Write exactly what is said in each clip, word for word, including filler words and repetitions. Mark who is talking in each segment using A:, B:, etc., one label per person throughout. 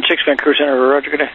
A: six, Vancouver Center, roger, good day.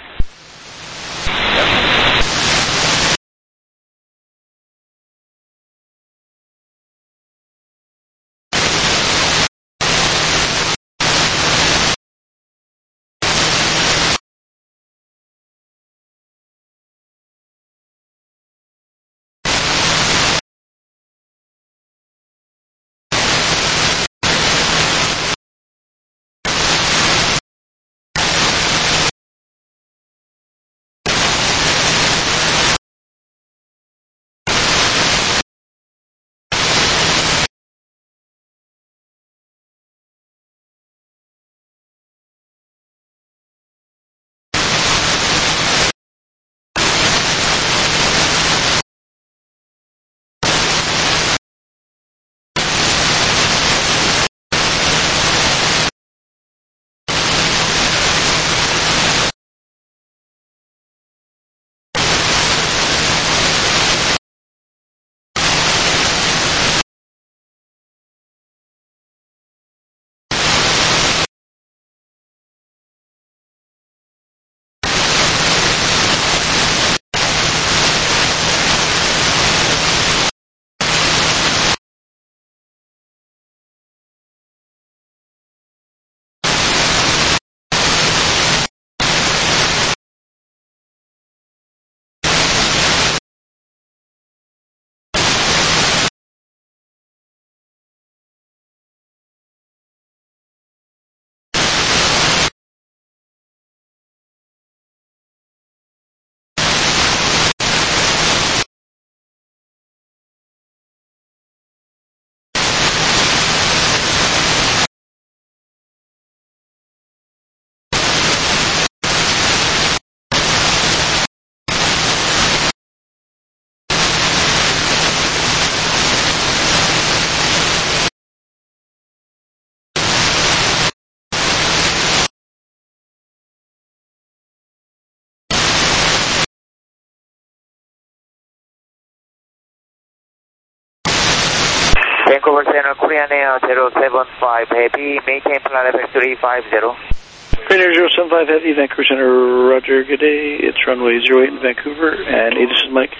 B: Vancouver Center, Korean Air zero seven five Heavy, maintain flight level three five zero.
A: Korean Air zero seven five Heavy, Vancouver Center, roger, good day. It's runway zero eight in Vancouver, and hey, this is Mike.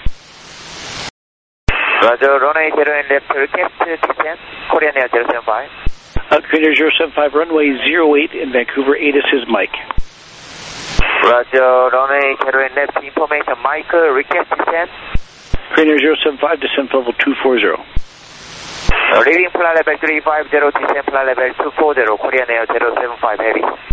B: Roger, runway zero eight left, request descent, Korean Air zero seven five.
A: Uh, Korean Air zero seven five, runway zero eight in Vancouver, A T I S is Mike.
B: Roger, runway zero eight left, information Mike, request descent.
A: Korean Air zero seven five, descent level two four zero.
B: Leading flight level three five zero, descent flight level two four zero, Korean Air zero seven five Heavy.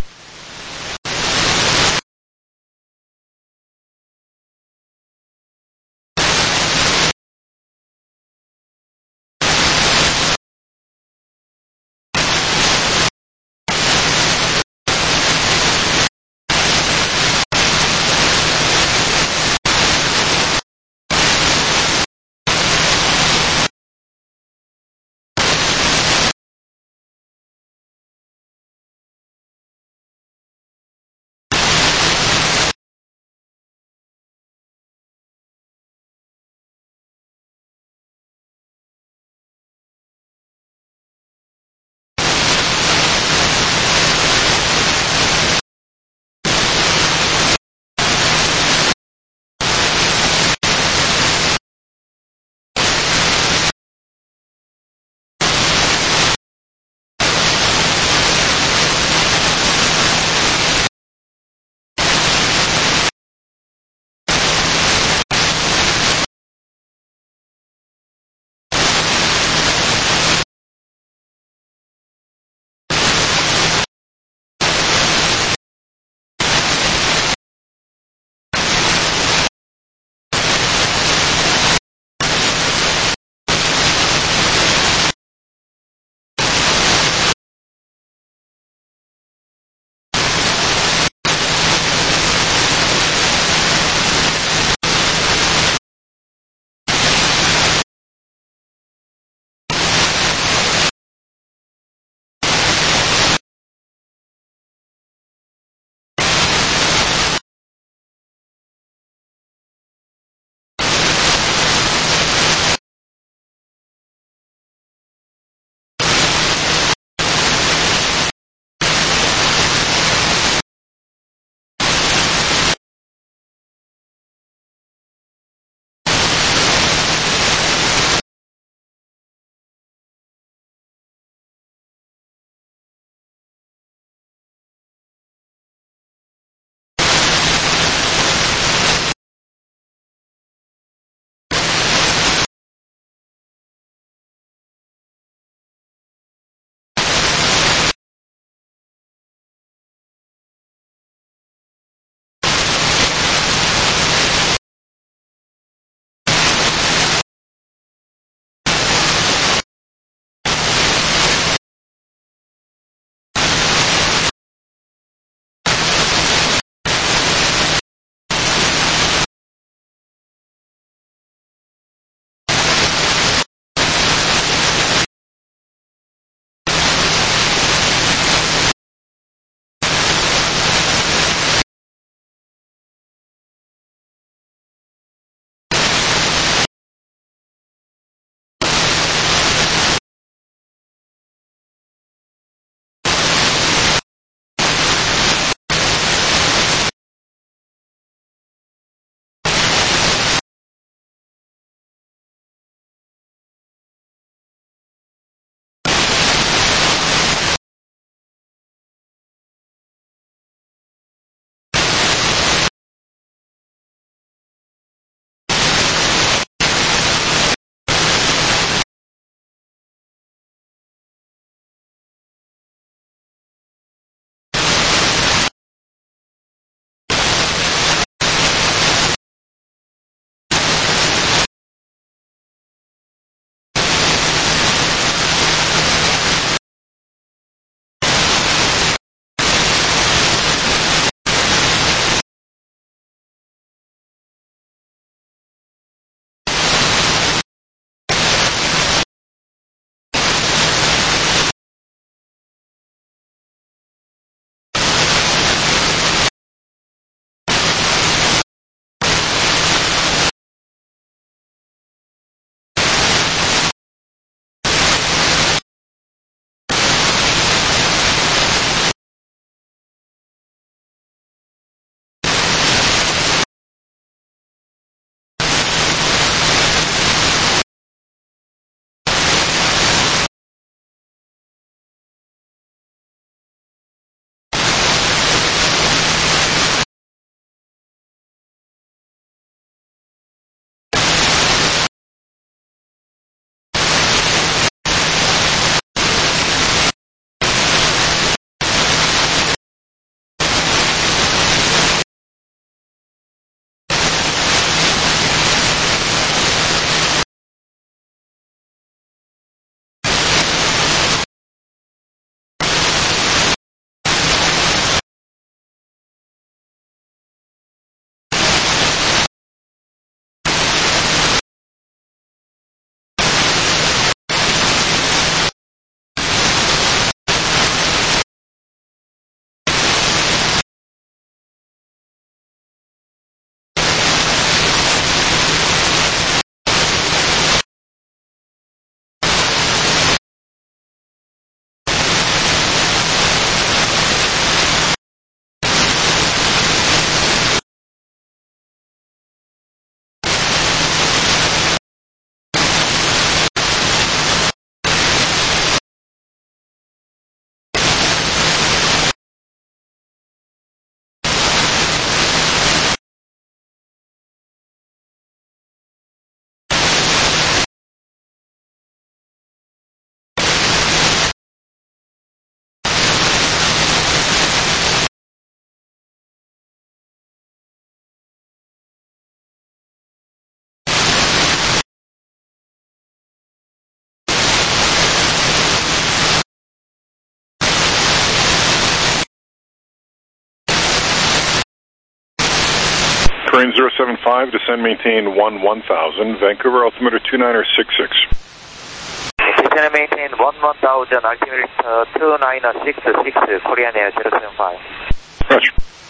C: Marine zero seven five, descend maintain one one thousand, Vancouver altimeter two niner six six.
B: Descend and maintain one one thousand, altimeter two niner six six, Korean Air zero seven five.
C: Roger.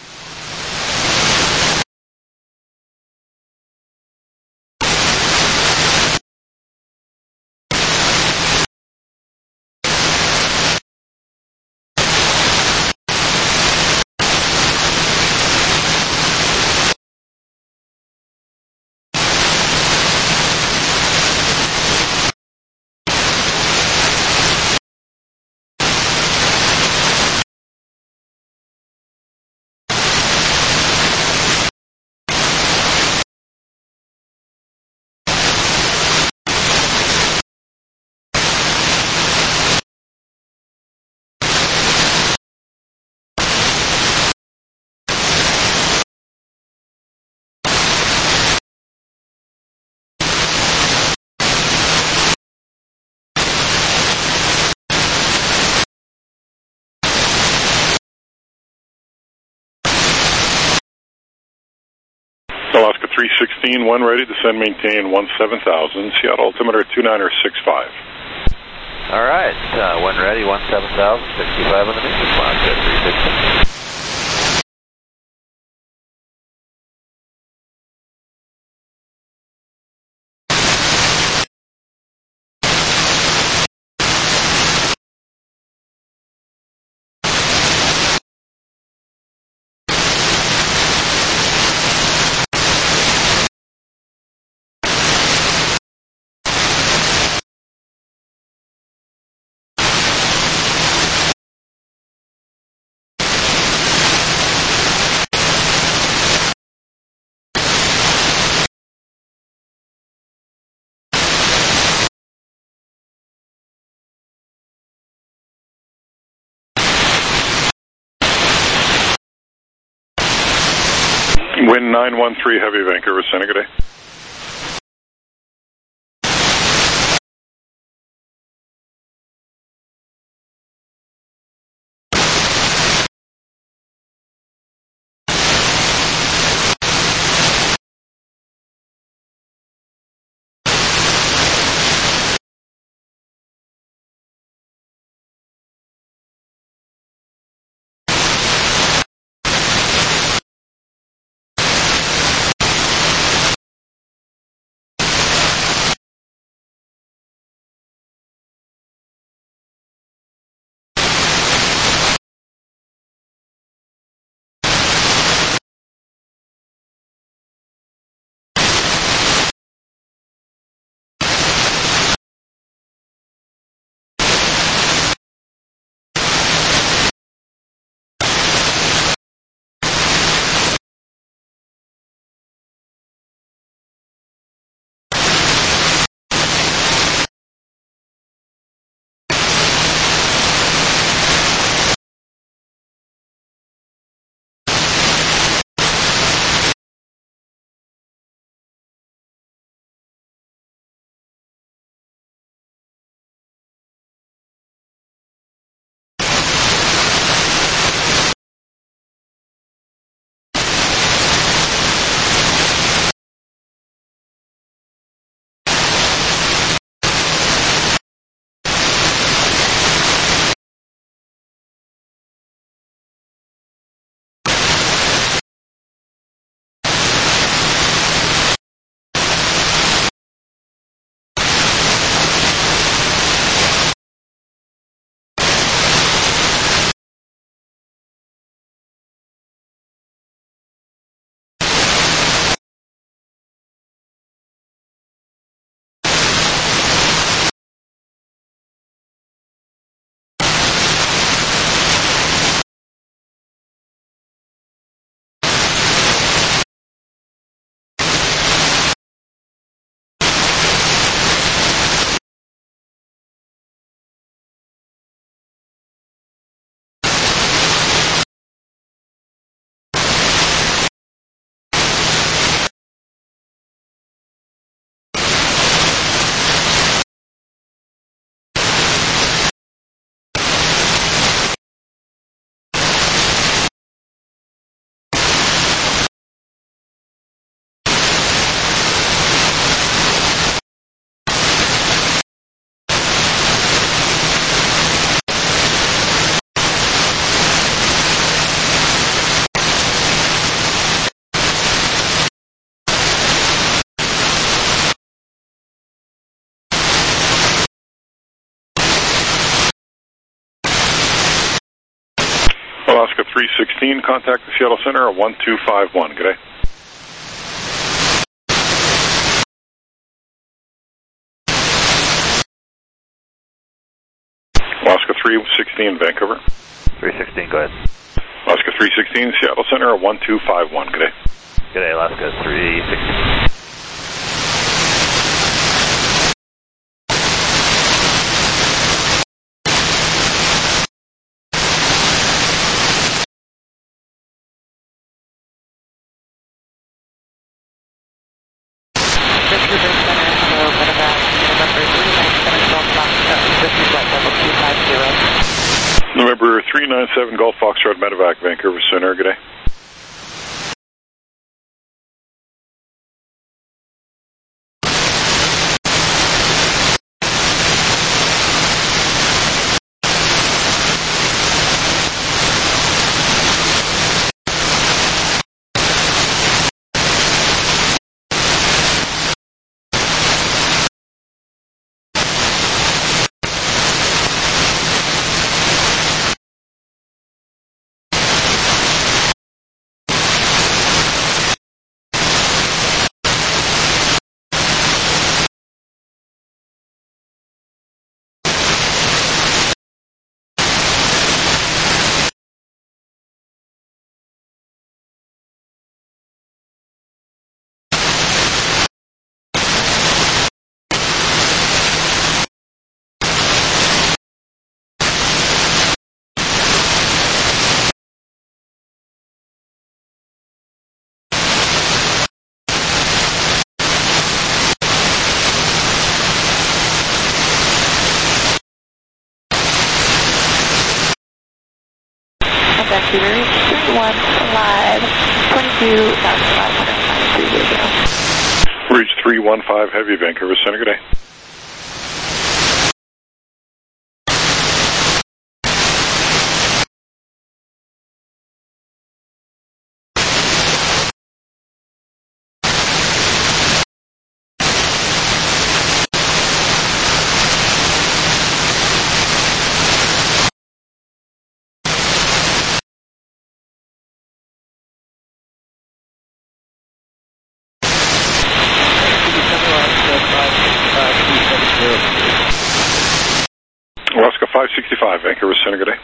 C: Alaska three sixteen, one ready, descend maintain one seven thousand, Seattle altimeter two niner six five.
D: All right, uh, one ready, one seven thousand, sixty-five on the meter, Alaska three sixteen.
C: Wind nine one three heavy, Vancouver, sending good day. three sixteen, contact the Seattle Center at one two five one. Good day. Alaska three sixteen, Vancouver.
D: three sixteen, go ahead.
C: Alaska three sixteen, Seattle Center at one two five one. Good day.
D: Good day, Alaska three sixteen.
C: November three nine seven Golf Foxtrot Medevac, Vancouver Center. Good day.
E: Vancouver, three one five, twenty-two thousand five hundred ninety-three.
C: Reach three one five Heavy, Vancouver Center. Good day. Alaska five sixty-five, Vancouver Center. Good day.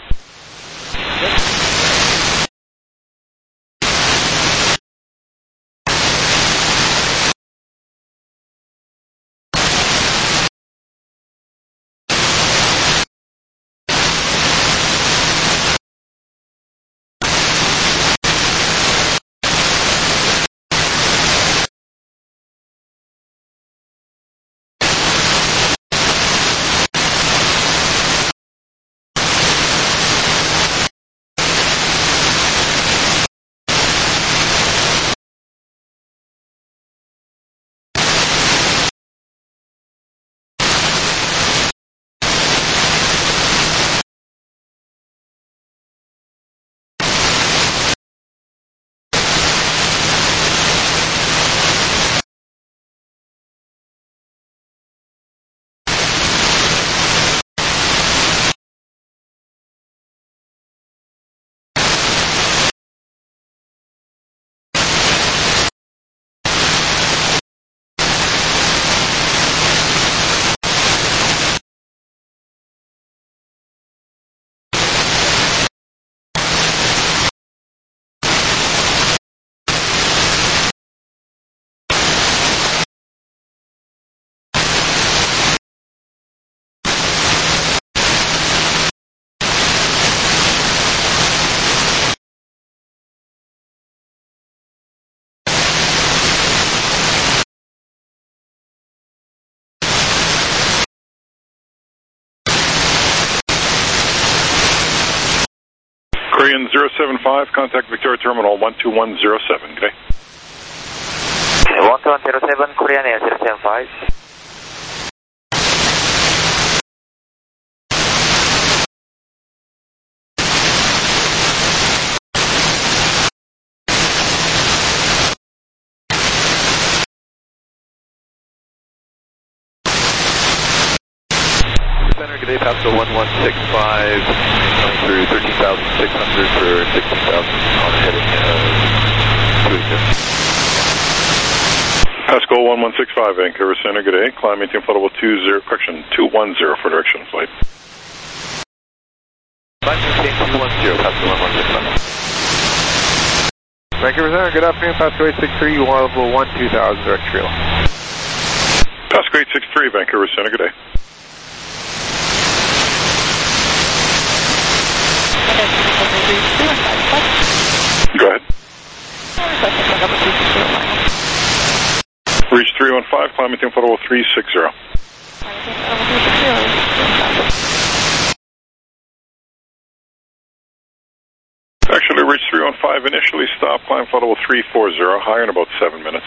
C: Korean zero seven five, contact Victoria Terminal one two one zero seven. Good day.
B: one two one zero seven, Korean Air zero seven five.
D: Center, good day, Pascal one one six five, coming through thirteen thousand six hundred for sixteen thousand on heading uh, two eighty.
C: Pascal one one six five, Vancouver Center, good day, climb maintain flight level two zero, correction, two one zero for direction of flight.
D: Climb maintain two one zero, Pascal one one six five. Vancouver Center, good afternoon, Pascal eight six three, water level one two thousand, direct trail.
C: Pascal eight six three, Vancouver Center, good day. Go ahead. Reach three one five, climb maintain flight level three six zero. Actually, reach three one five, initially stop, climb flight level three four zero, higher in about seven minutes.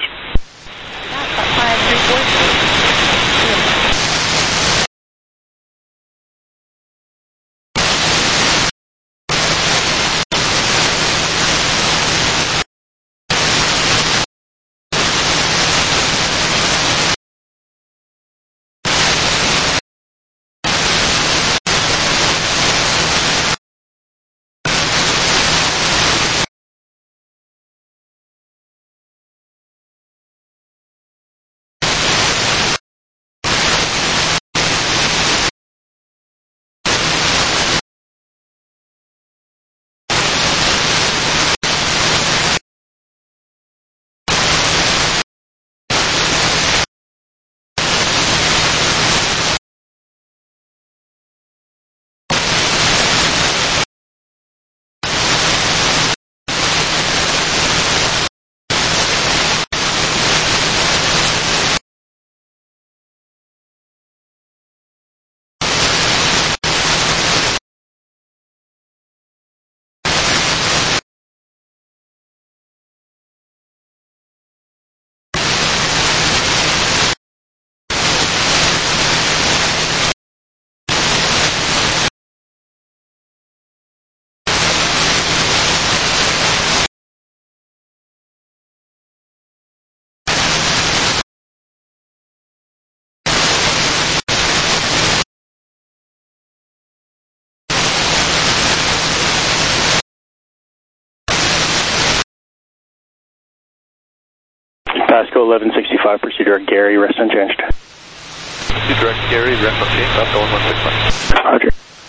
C: Pascal eleven sixty-five, proceed direct Gary, rest unchanged.
D: Proceed direct Gary, rest unchanged, Pascal one one six five.
C: Roger.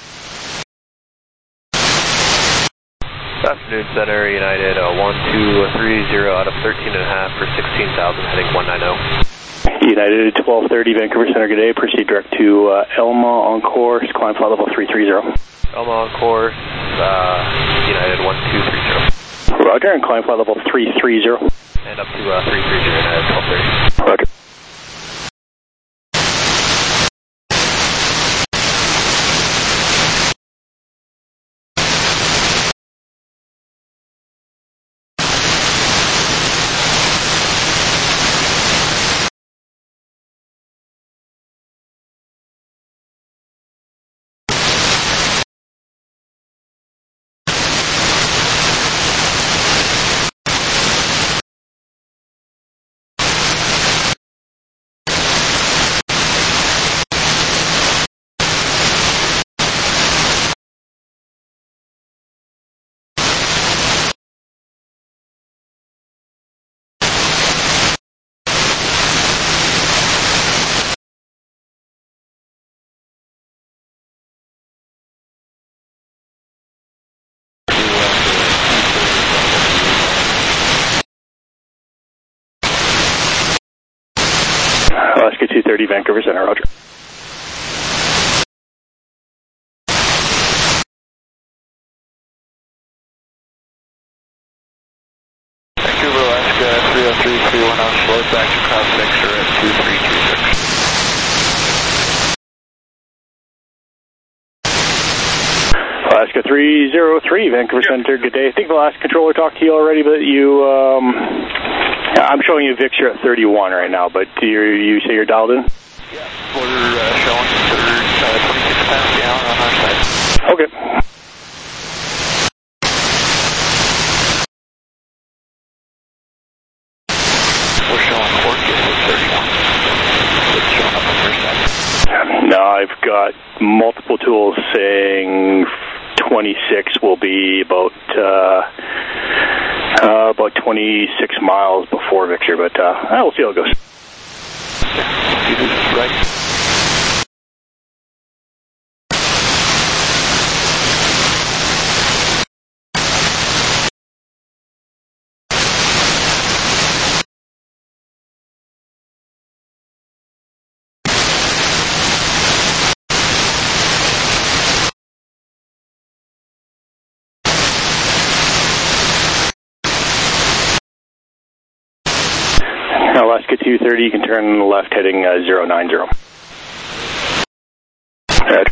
D: Afternoon Center, United uh, one two three zero out of thirteen and a half for sixteen thousand, heading one nine zero.
C: United twelve thirty, Vancouver Center, good day, proceed direct to uh, Elma on course, climb flight level three three zero.
D: Elma on course, uh, United one two three zero.
C: Roger, and climb flight level three three zero.
D: And up to uh, three three zero, United twelve thirty.
C: Roger. Alaska two thirty, Vancouver Center, roger.
D: Vancouver, Alaska three oh three three one on slow back to cross sector at two three three six.
C: Alaska three oh three, Vancouver yep. Center, good day. I think the last controller talked to you already, but you, um, I'm showing you Victor at thirty-one right now, but do you, you say you're dialed in?
D: Yeah, we're uh, showing for uh, twenty-six pounds down on our side.
C: Okay.
D: We're showing Orchid at thirty-one. It's showing up on your side.
C: No, I've got got multiple tools saying twenty-six will be about uh, uh, about twenty-six miles before Victor, but uh, we'll see how it goes.
D: Right.
C: Alaska two thirty, you can turn left heading uh, zero nine zero. Right.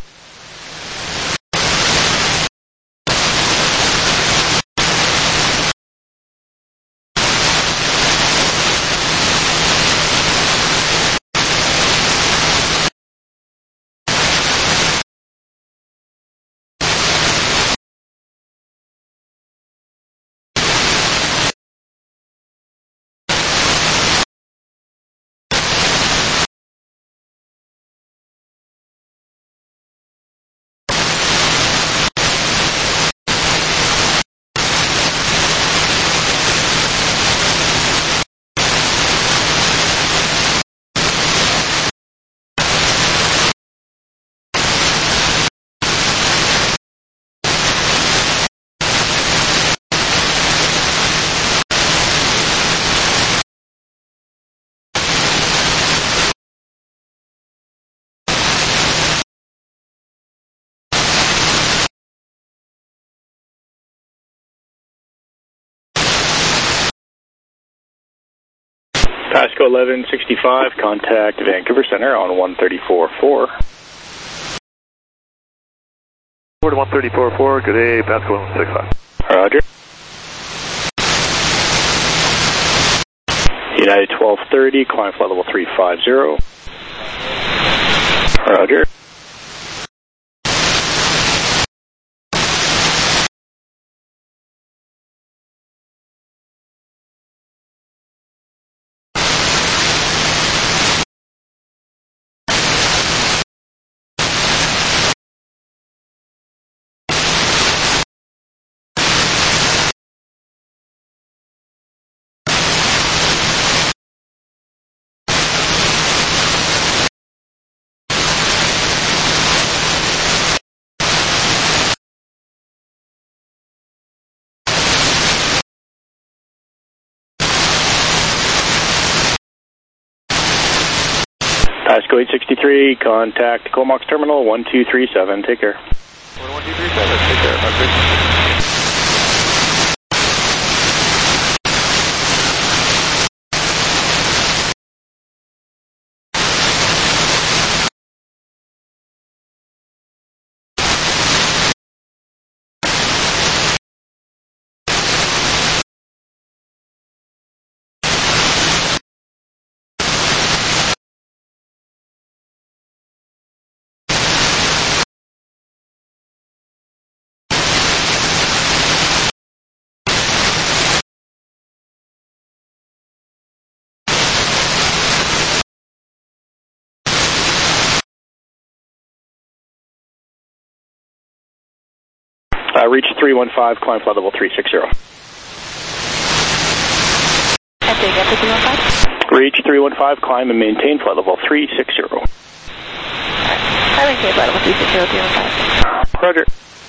C: Pasco eleven sixty-five, contact Vancouver Center on one thirty-four point four.
D: Forward to one thirty-four point four, good day, Pasco eleven sixty-five.
C: Roger. United twelve thirty, climb flight level three five zero. Roger. Pasco eight sixty-three, contact Comox Terminal one two three seven, take care.
D: one two three seven, take care, Roger.
C: Uh, reach three one five, climb flight level three six zero.
E: And take up to three one five?
C: Reach three one five, climb and maintain flight level three six zero.
E: I maintain flight level three six zero, three one five.
C: Roger.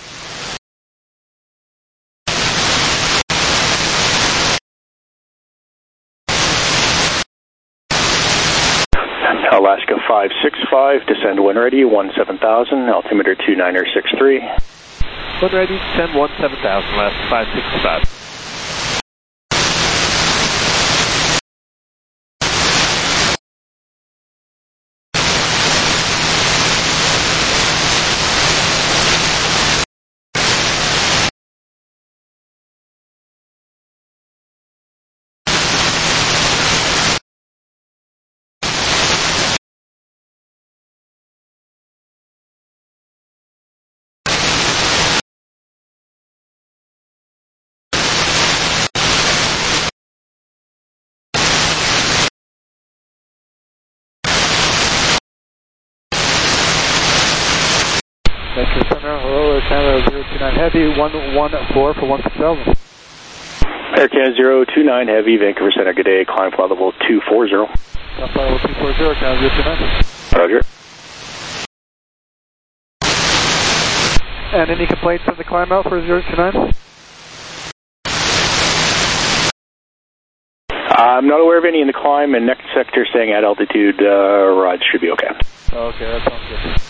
C: Alaska five six five, descend when ready, one seven thousand, altimeter two niner six three.
D: When ready, descend one seven thousand, last five six five.
F: Metro Center, hello, Air Canada zero two nine Heavy, one one four for one six seven.
C: Air Canada zero two nine Heavy, Vancouver Center, good day, climb flight level two four zero.
F: Climb flight level two four zero, Canada zero two nine.
C: Roger.
F: And any complaints on the climb out for zero two nine?
C: I'm not aware of any in the climb, and next sector staying at altitude, uh, rides should be okay.
F: Okay, that sounds good.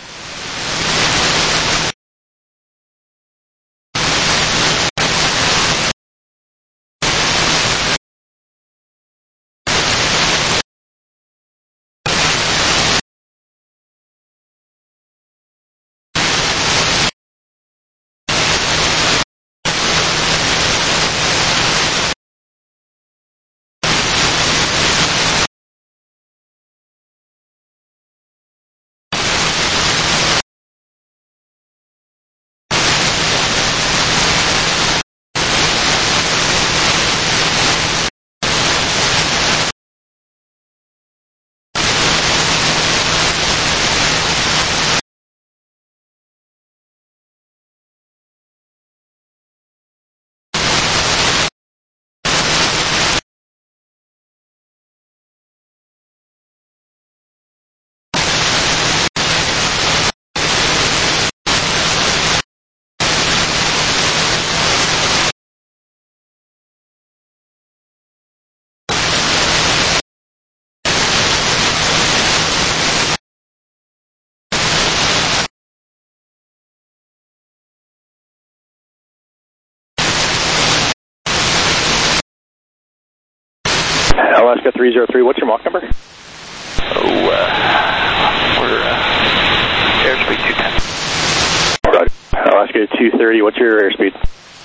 C: Alaska three zero three, what's your Mach number?
D: Oh, uh, we're uh, airspeed two ten.
C: Roger. Alaska two thirty, what's your airspeed?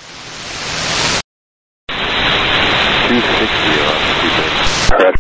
D: two sixty on two thirty.
C: Roger.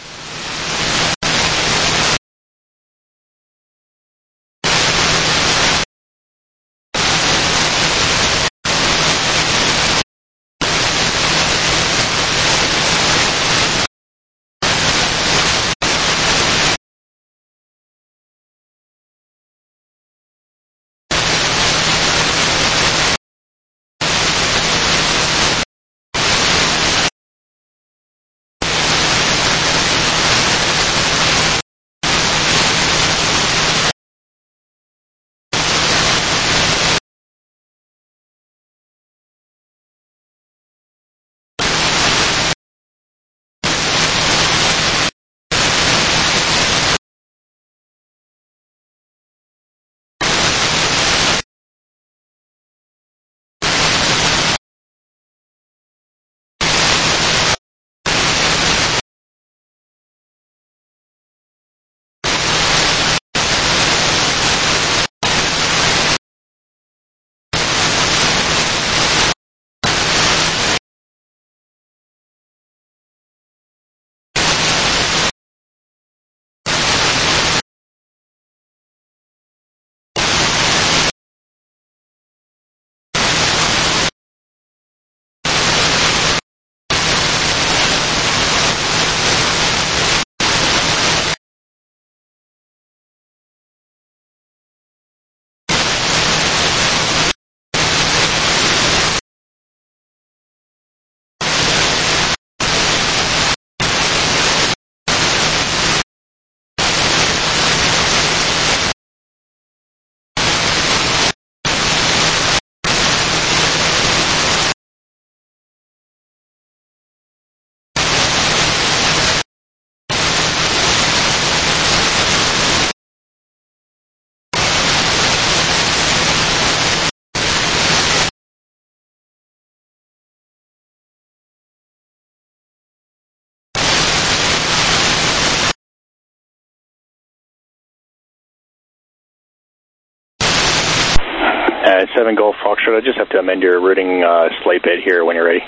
C: Uh, seven Golf Foxtrot, I just have to amend your routing uh, slate bit here when you're ready.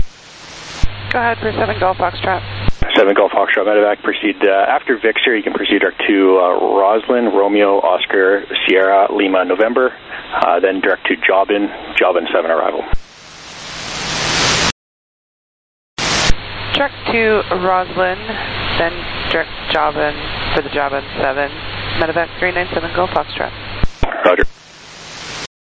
E: Go ahead for seven Golf Foxtrot.
C: seven Golf Foxtrot, medevac, proceed. Uh, after Victor, you can proceed direct to uh, Roslyn, Romeo, Oscar, Sierra, Lima, November, uh, then direct to Jobin, Jobin seven arrival.
E: Direct to Roslyn, then direct Jobin for the Jobin seven, medevac three nine seven Golf Foxtrot.
C: Roger.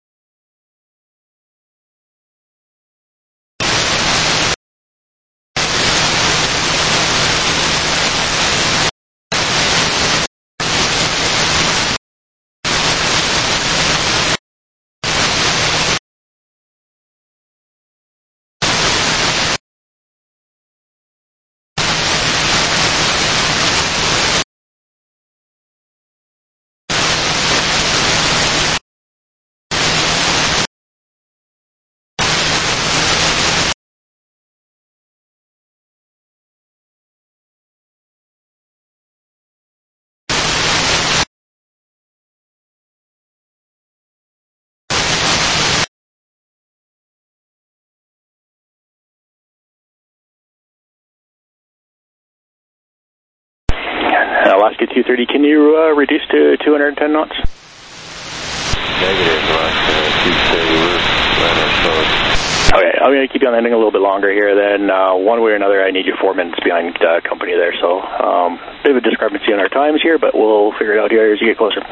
C: Alaska two thirty, can you uh, reduce to two hundred ten knots?
D: Negative, Alaska two thirty, we're right on code.
C: Okay, I'm going to keep you on ending a little bit longer here. Then uh, one way or another, I need you four minutes behind uh, company there. So um, bit of a discrepancy in our times here, but we'll figure it out here as you get closer.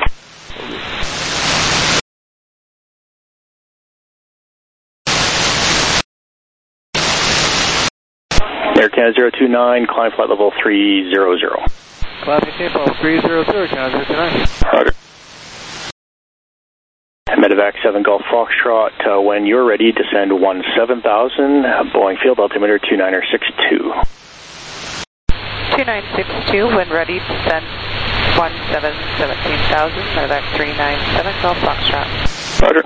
C: Air Canada zero two nine, climb flight level three zero zero.
F: Climb maintain flight level three zero zero, Canada zero two nine.
C: Roger. Medevac seven Golf Foxtrot, uh, when you're ready, descend one seven thousand, Boeing field altimeter two nine six two.
E: two nine six two, when ready, descend one seven seventeen thousand, Medevac three nine seven Golf Foxtrot.
C: Roger.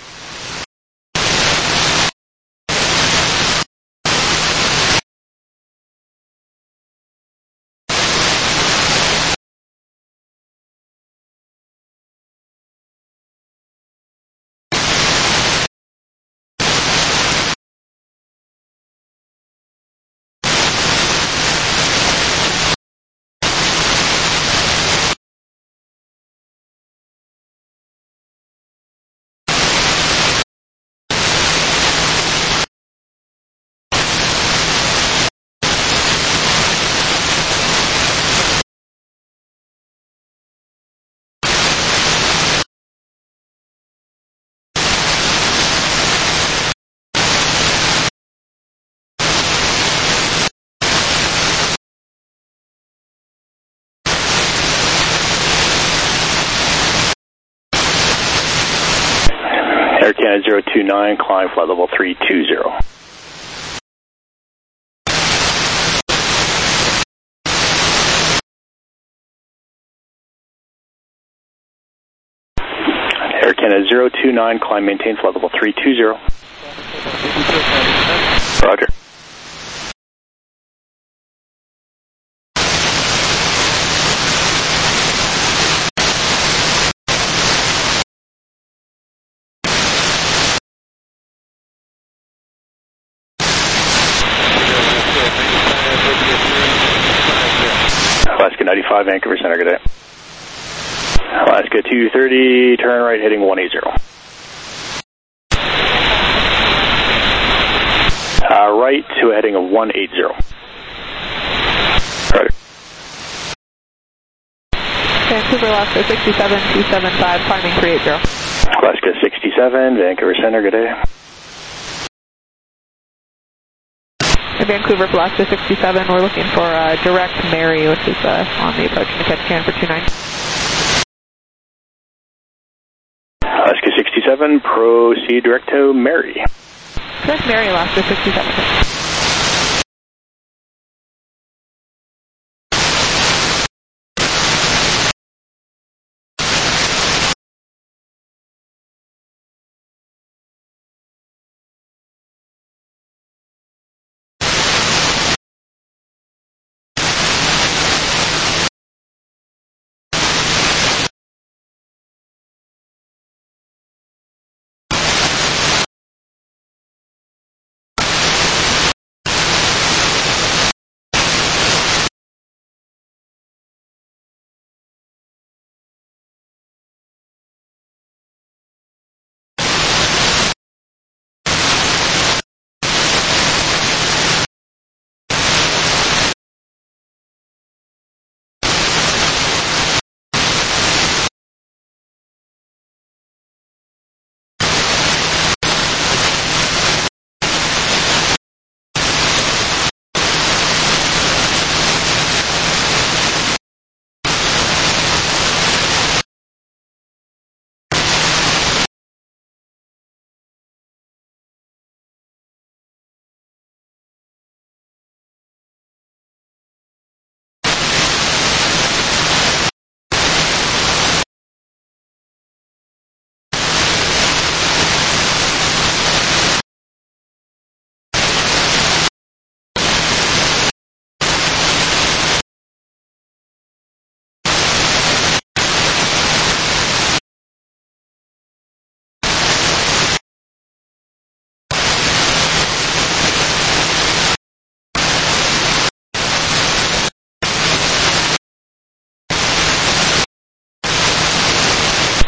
C: Air Canada zero two nine, climb flight level three two zero. Air Canada zero two nine, climb maintain flight level three two zero. Roger. Alaska ninety-five, Vancouver Center, good day. Alaska two thirty, turn right heading one eighty. Uh, right to a heading of one eighty. Roger.
E: Vancouver, Alaska sixty-seven two seven five, climbing three eighty.
C: Alaska sixty-seven, Vancouver Center, good day.
E: Vancouver, Alaska sixty-seven, we're looking for uh, direct Mary, which is uh, on the approach to catch can for two nine.
C: Alaska sixty-seven, proceed direct to Mary.
E: Direct Mary, Alaska sixty-seven.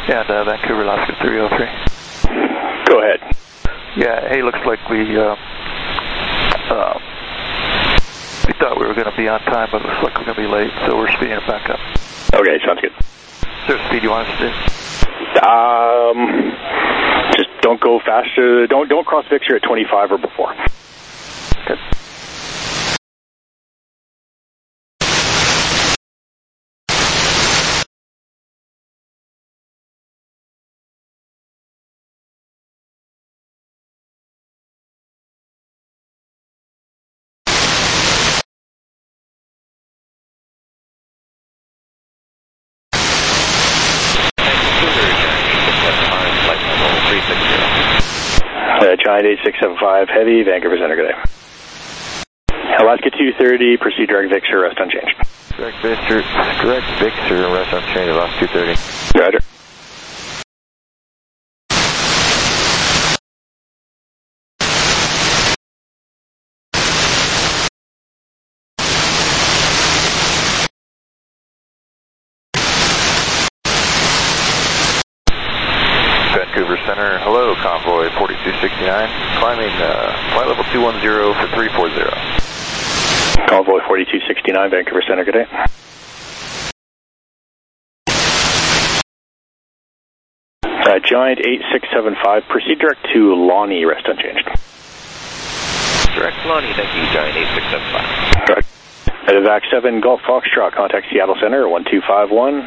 D: And uh, Vancouver, Alaska three oh three.
C: Go ahead.
D: Yeah, hey, looks like we, uh, uh, we thought we were going to be on time, but it looks like we're going to be late, so we're speeding it back up.
C: Okay, sounds good.
D: Is there a speed you want us to do?
C: Um, just don't go faster. Don't don't cross Victor at twenty-five or before.
D: Good.
C: Uh, Giant eight six seven five Heavy, Vancouver Center, good day. Alaska two thirty, proceed direct Victor, rest unchanged.
D: Direct Victor, direct Victor, rest unchanged, Alaska two thirty.
C: Roger.
D: Vancouver Center, hello, convoy forty-two sixty-nine, climbing uh, flight level two one zero for three forty.
C: Convoy forty-two sixty-nine, Vancouver Center, good day. Uh, Giant eight six seven five, proceed direct to Lonnie, rest unchanged.
B: Direct Lonnie, thank you, Giant eight six seven five.
C: Correct. Medevac seven, Golf Foxtrot, contact Seattle Center, one two five one.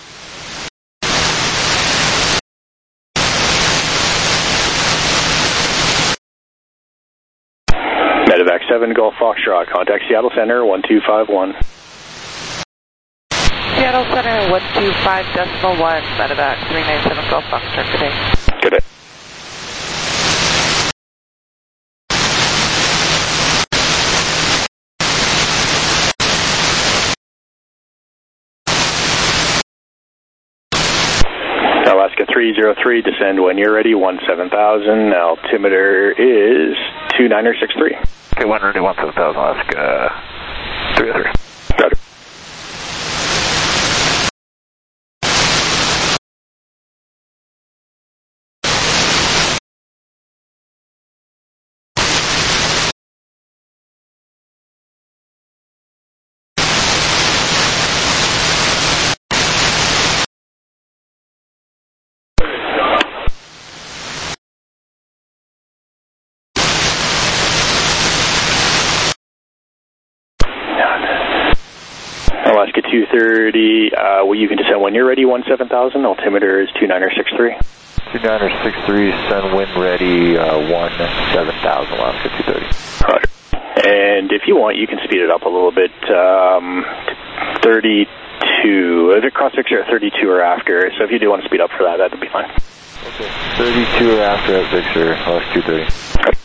C: Medevac seven, Golf Foxtrot, contact Seattle Center, one two five one.
E: Seattle Center, one two five decimal one, Medevac three nine seven Golf Foxtrot, good day.
C: Good day. Alaska three oh three, descend when you're ready, one seven thousand, altimeter is two niner six three.
D: Okay, one ready, one seven thousand, Alaska three oh three.
C: Roger. Alaska two thirty, uh, well, you can descend when you're ready, one seven thousand, altimeter is two niner six three.
D: two niner six three, sun wind ready, uh, one seven thousand, Alaska two thirty.
C: Roger. And if you want, you can speed it up a little bit, um, thirty-two, the cross Victor at thirty-two or after, so if you do want to speed up for that, that would be fine.
D: Okay, thirty-two or after at Victor, Alaska two thirty.
C: Okay.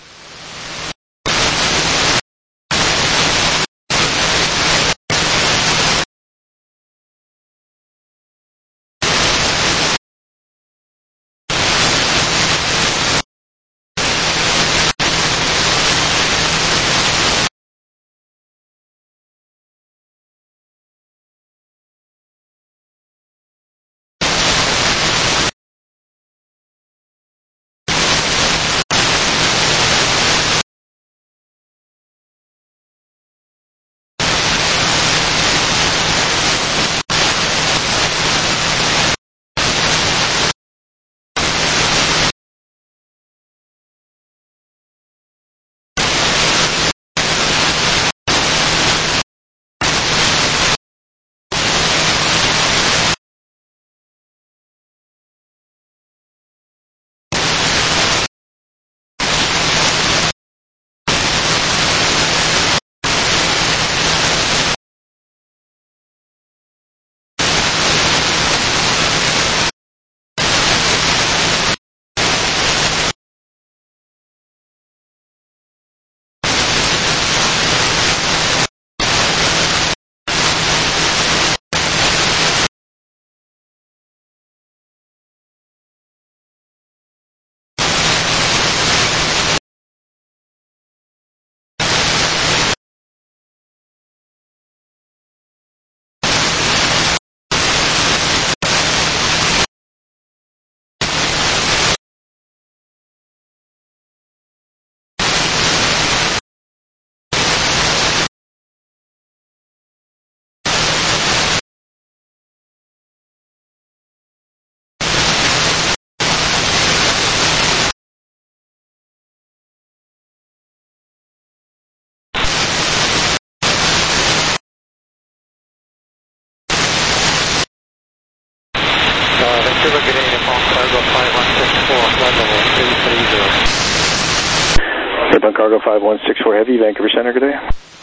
G: Vancouver, good day, Nippon Cargo five one six four, flight level three three zero.
C: Nippon Cargo five one six four Heavy, Vancouver Center, good day.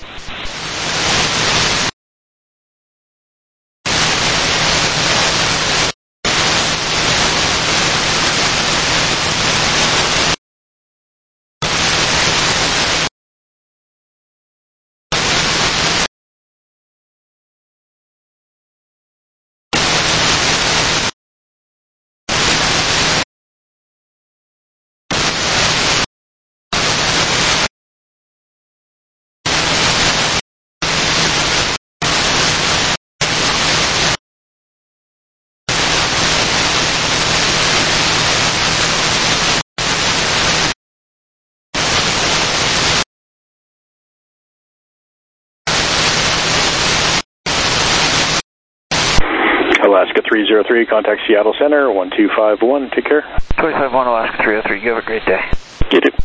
C: Alaska three zero three, contact Seattle Center, one two five one, take care.
D: twenty-five one Alaska three oh three, you have a great day.
C: You too.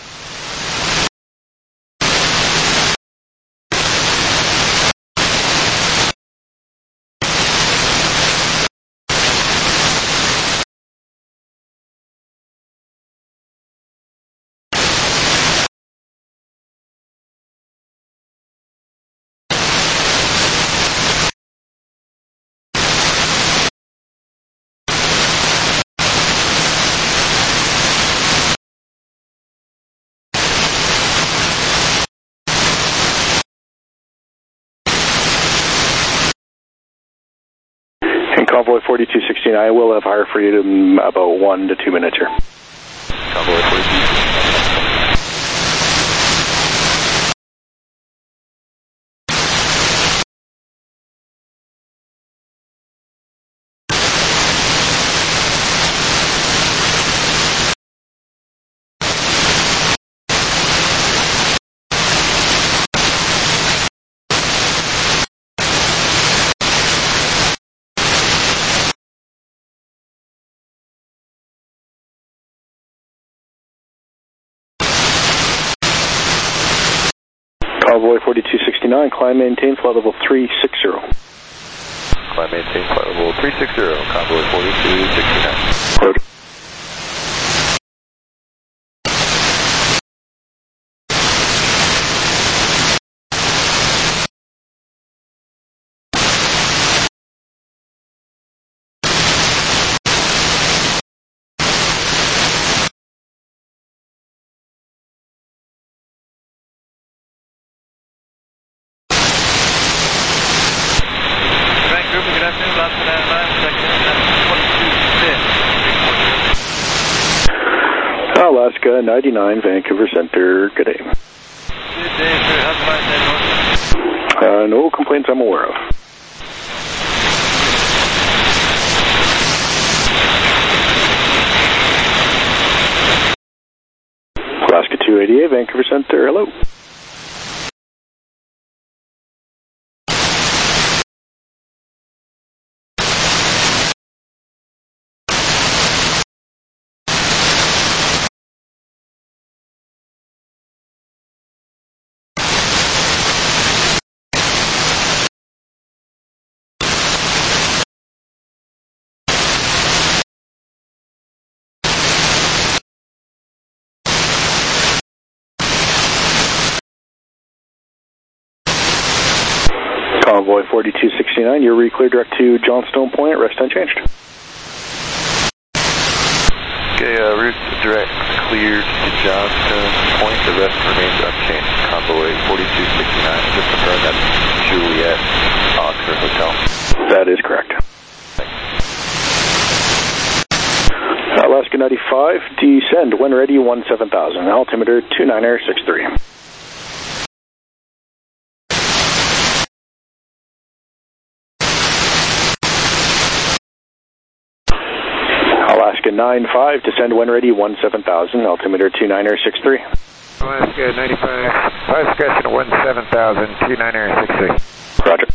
C: Convoy forty-two sixty-nine, I will have higher freedom about one to two minutes here.
D: Convoy forty-two sixty-nine.
C: Convoy forty-two sixty-nine, climb maintain flight level three six zero.
D: Climb maintain flight level three six zero, Convoy forty-two sixty-nine.
C: Road. Alaska ninety-nine, Vancouver Center, good day.
D: Good day, sir. How's the flight
C: Uh, no complaints I'm aware of. Alaska two eighty-eight, Vancouver Center, hello. Convoy forty-two sixty-nine, you're re-cleared direct to Johnstone Point, rest unchanged.
D: Okay, uh, route direct cleared to Johnstone Point, the rest remains unchanged. Convoy forty-two sixty-nine, just confirm that's Juliet Oscar Hotel.
C: That is correct. Alaska ninety-five, descend when ready, one seven thousand, altimeter two niner six three. Alaska nine five, descend when ready, one seven thousand, altimeter two niner six three.
G: Alaska ninety-five, five discretion one seven thousand, two niner six three.
C: Roger.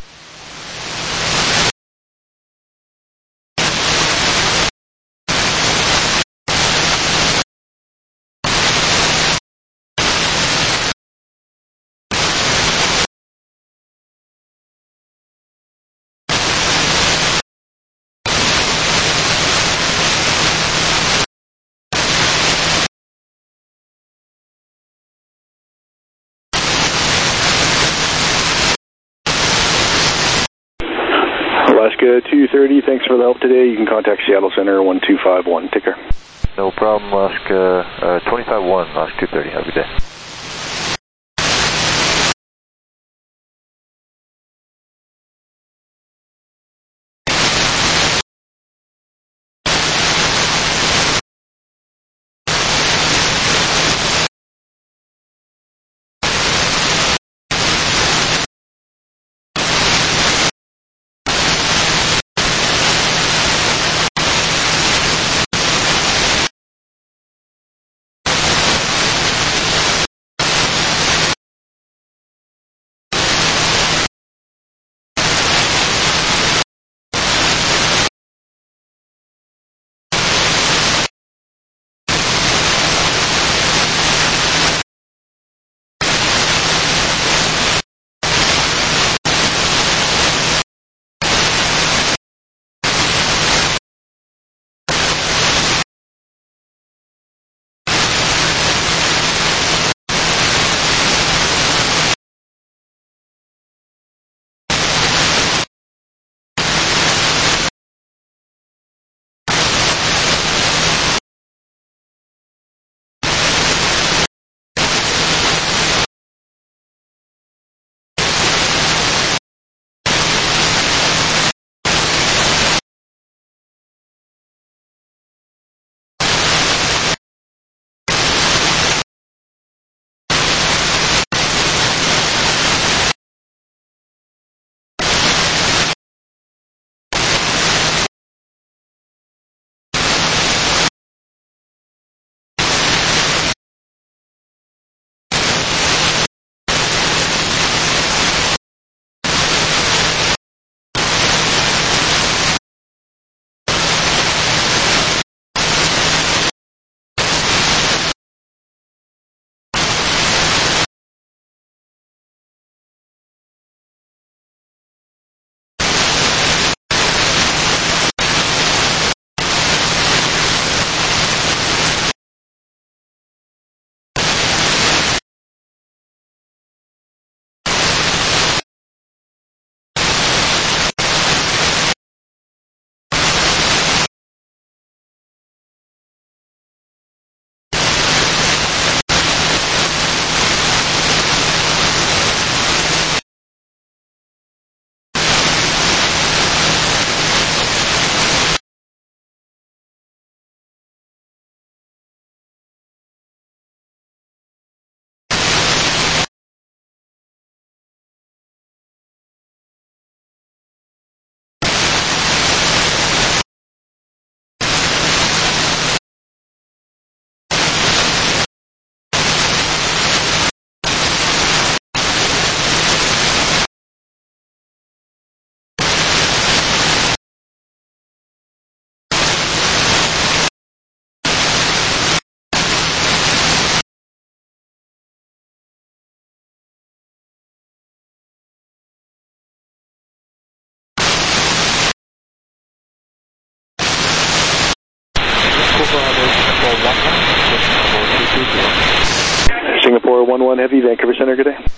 C: Alaska two thirty, thanks for the help today. You can contact Seattle Center one two five one. Take care.
D: No problem, Alaska uh, twenty-five one, Alaska two thirty. Have a good day.
C: Singapore one one Heavy, Vancouver Center, good day.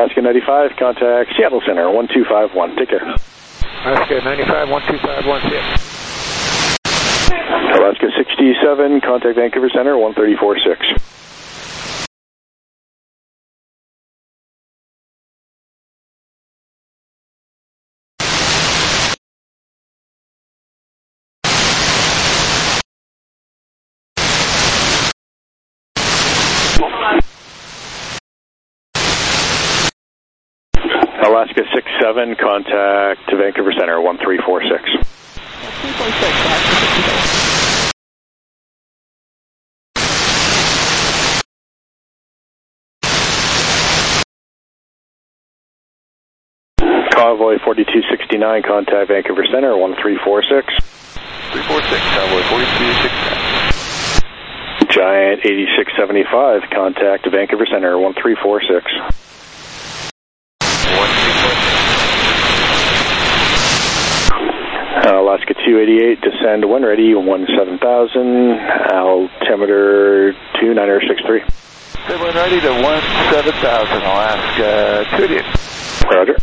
C: Alaska ninety-five, contact Seattle Center, one two five one. Take care.
G: Alaska ninety-five, one two five one, see ya.
C: Alaska sixty-seven, contact Vancouver Center, one three four six. Alaska six seven, contact to Vancouver Center, one three four six.
E: three four six, Alaska sixty-seven.
C: Convoy forty-two sixty-nine, contact Vancouver Center, one three four six.
D: three four six, Convoy forty-two sixty-nine.
C: Giant eighty-six seventy-five, contact Vancouver Center, one three four six. Uh, Alaska two eighty-eight, descend when ready, one seven thousand, altimeter two nine six three.
D: When ready to one seven thousand, Alaska two eighty-eight.
C: Roger.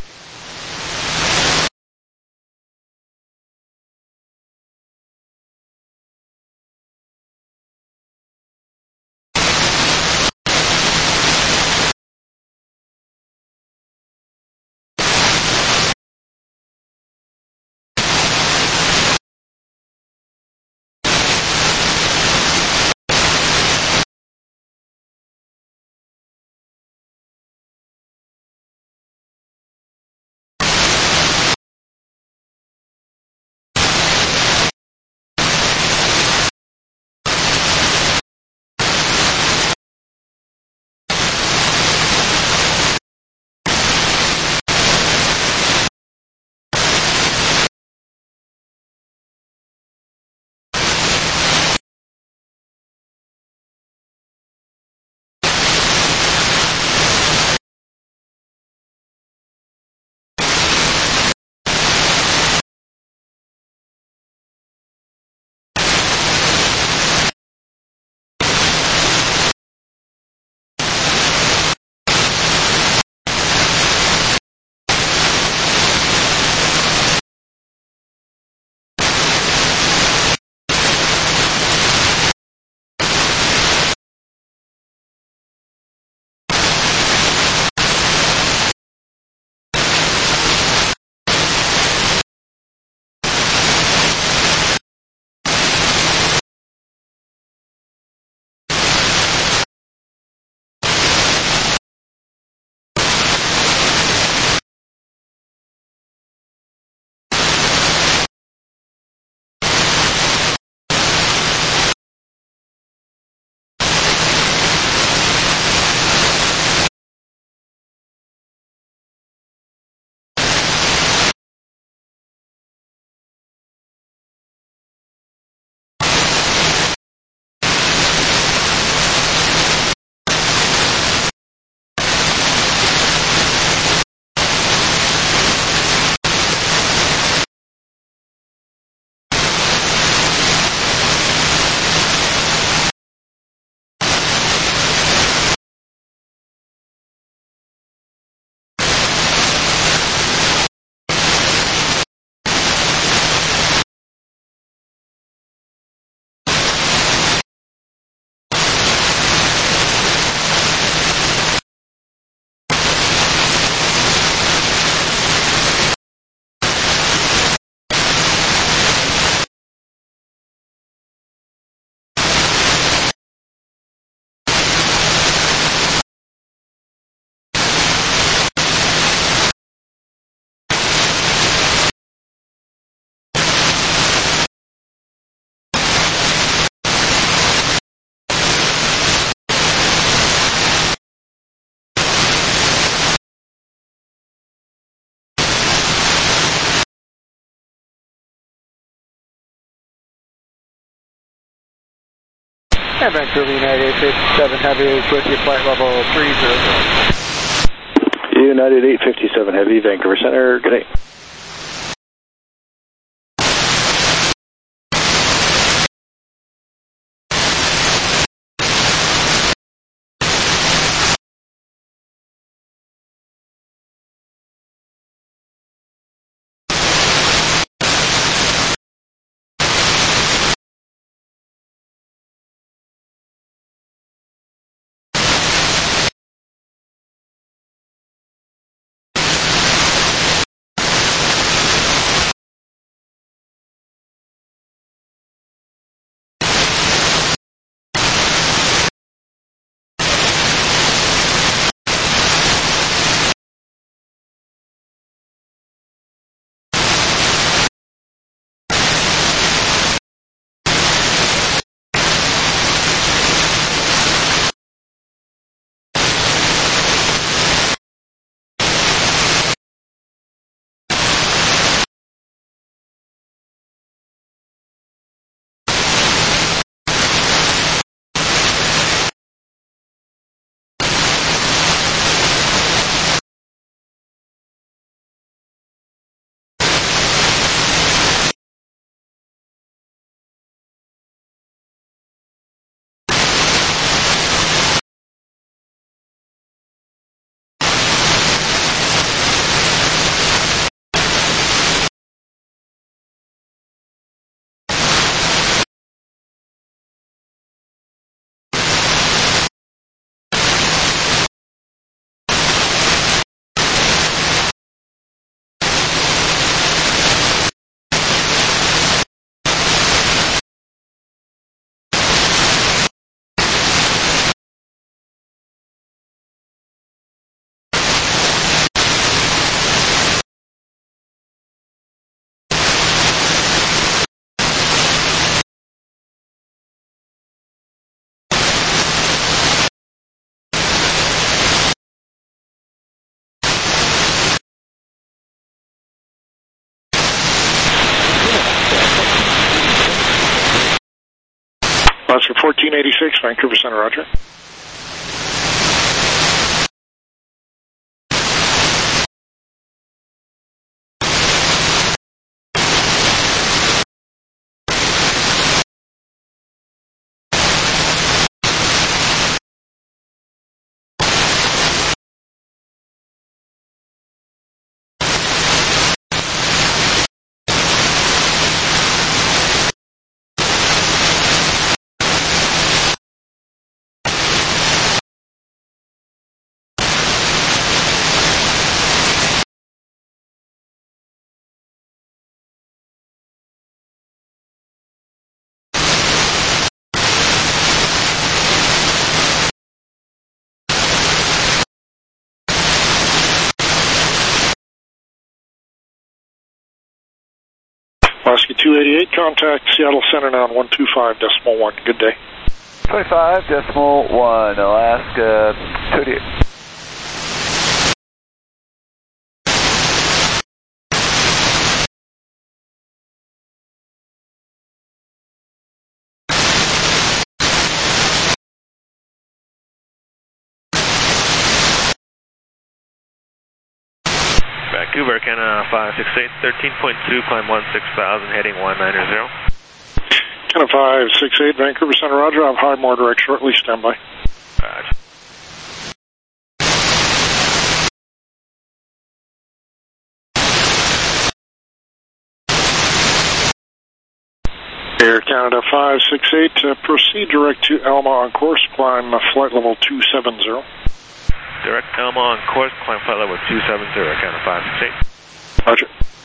F: And Vancouver United eight fifty-seven Heavy is with you, flight level three zero zero.
C: United eight fifty-seven Heavy, Vancouver Center, good day.
H: Oscar fourteen eighty-six, Vancouver Center, roger. Alaska two eighty-eight, contact Seattle Center now on one two five decimal one. Good day.
G: twenty-five decimal one, Alaska two eighty-eight.
D: Vancouver, Canada five six eight, thirteen point two, climb one six thousand, heading one nine zero.
H: Canada five six eight, Vancouver Center, roger. I'll have high more direct shortly. Stand by.
D: Roger.
H: Air Canada five six eight, uh, proceed direct to Alma on course, climb uh, flight level two seven zero.
D: Direct Alma on course, climb flight level two seven zero, Canada five six eight.
H: Roger.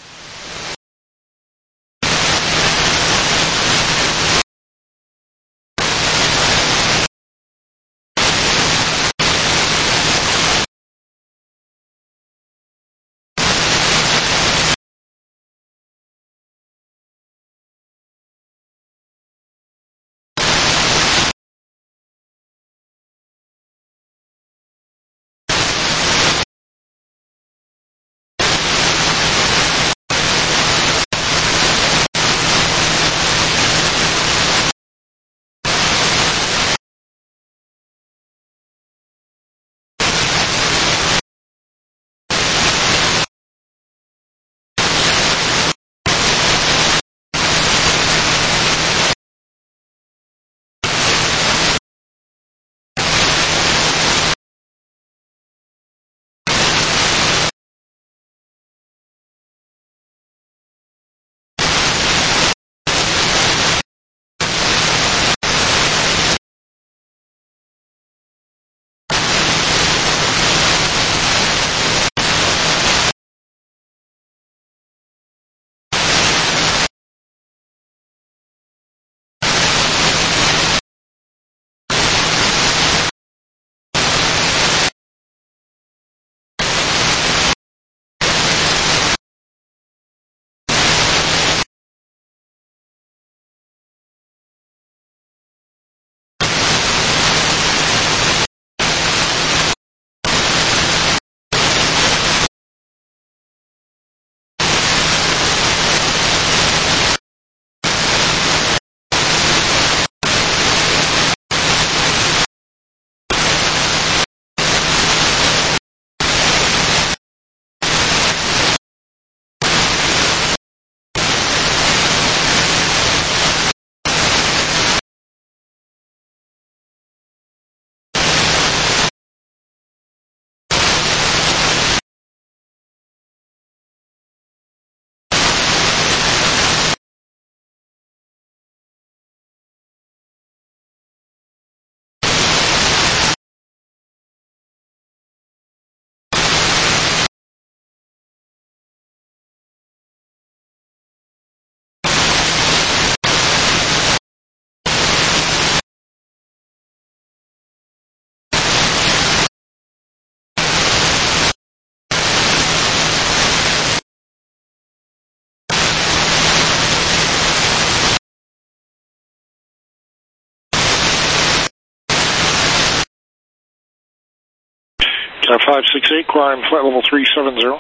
H: five six eight, climb flight level three seven zero.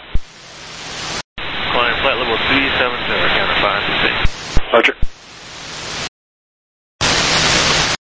D: Climb flight level three seven zero, Canada five six eight.
H: Roger.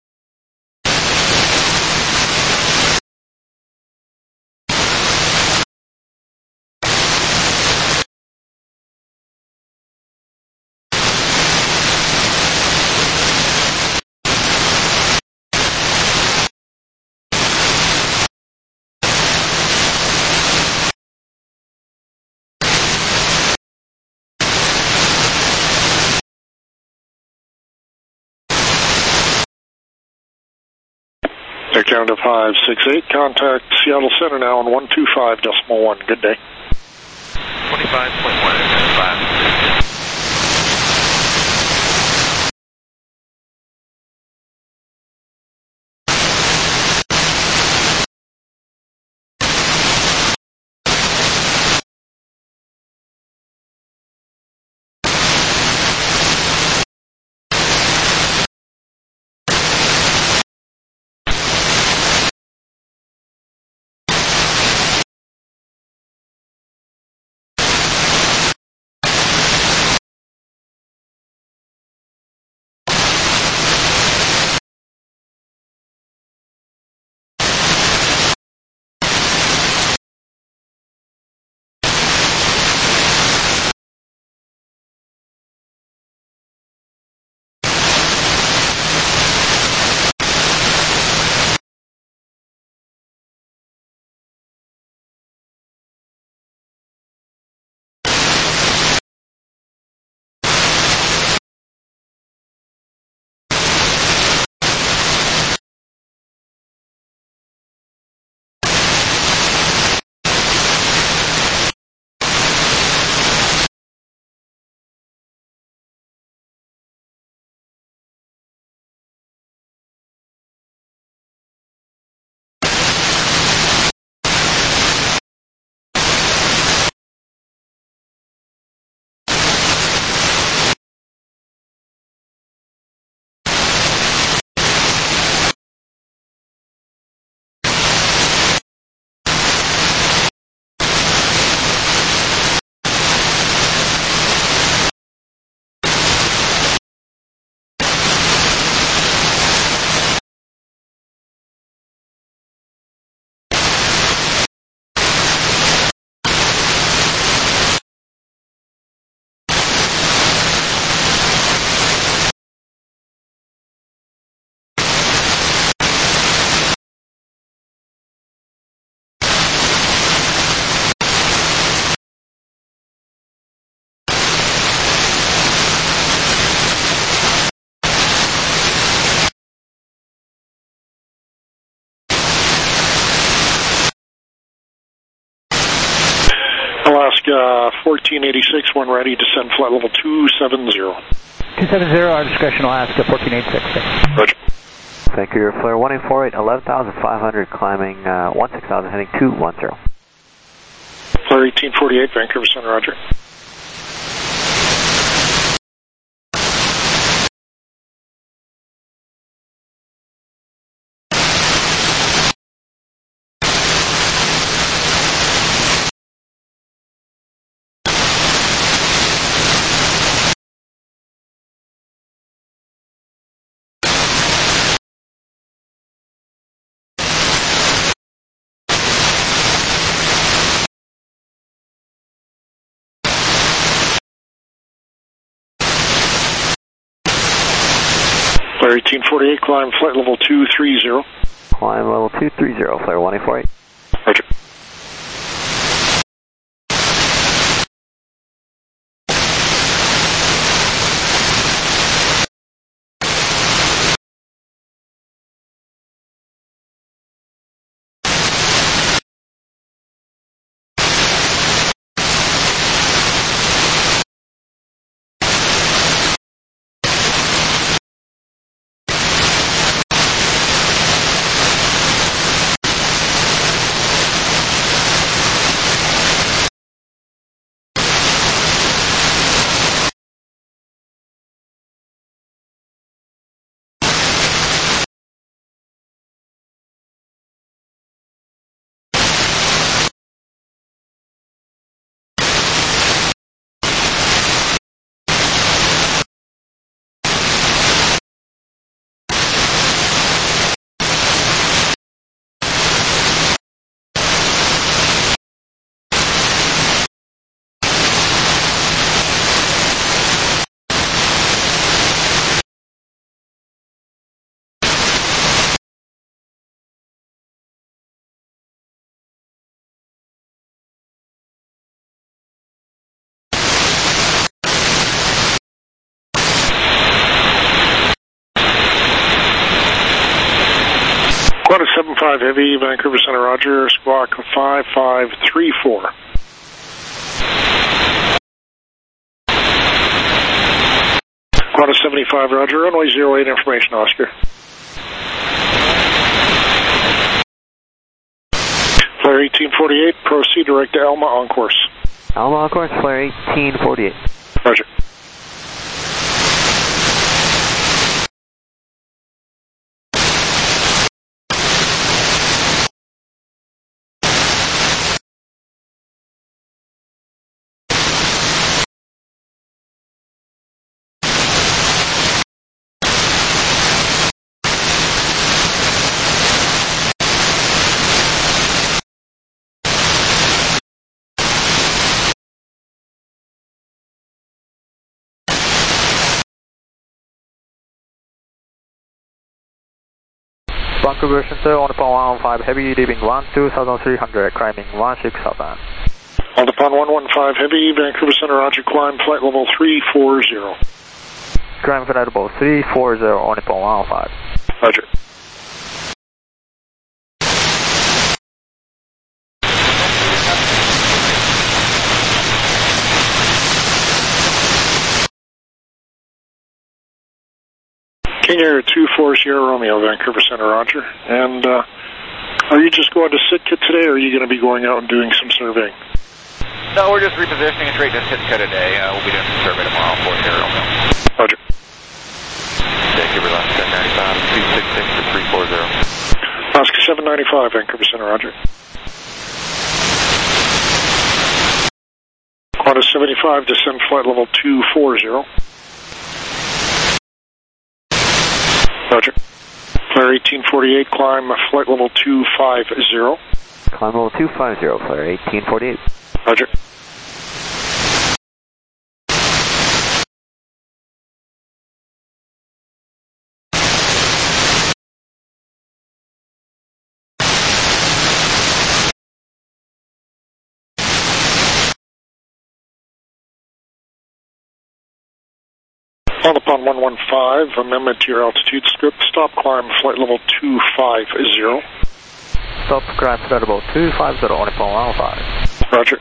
H: Air Canada five six eight, contact Seattle Center now on one two five decimal one. Good day.
D: twenty-five point one, five.
H: Alaska fourteen eighty-six, when ready, descend flight level two seventy.
F: two seventy, our discretion, Alaska fourteen eighty-six.
H: Roger.
B: Vancouver Flare one eight four eight, eleven thousand five hundred, climbing uh, one six thousand, heading two one zero.
H: Flare eighteen forty-eight, Vancouver Center, roger. Flare eighteen forty-eight, climb flight level two three zero.
B: Climb level two three zero, Flare one eight four eight.
H: Roger. Qantas seven five Heavy, Vancouver Center, Roger, squawk five five three four. Qantas seventy-five, Roger, runway zero eight, information, Oscar. Flare eighteen forty-eight, proceed direct to Alma on course.
I: Alma on course, Flare eighteen forty-eight.
H: Roger.
F: Vancouver Center, on upon one one five Heavy, leaving one two thousand three hundred, climbing one six thousand.
H: On upon one one five Heavy, Vancouver Center, Roger, climb flight level three four zero.
F: Climb flight level three four zero, on upon one one five.
H: Roger. King Air two four Sierra Romeo, Vancouver Center, Roger. And uh, are you just going to Sitka today, or are you going to be going out and doing some surveying?
D: No, we're just repositioning and straight to Sitka today. Uh, we'll be doing some survey tomorrow for Sierra Romeo.
H: Roger.
D: Vancouver last ten ninety-five, two six six to three four zero.
H: Oscar seven ninety-five, Vancouver Center, Roger. Qantas seventy-five, descend flight level two four zero. Roger. Flare eighteen forty-eight, climb flight level two five zero.
I: Climb level two five zero, Flare eighteen forty-eight.
H: Roger. On upon one one five, amendment to your altitude script, stop climb flight level two five zero.
F: Stop climb flight level two five zero, on upon one one five.
H: Roger.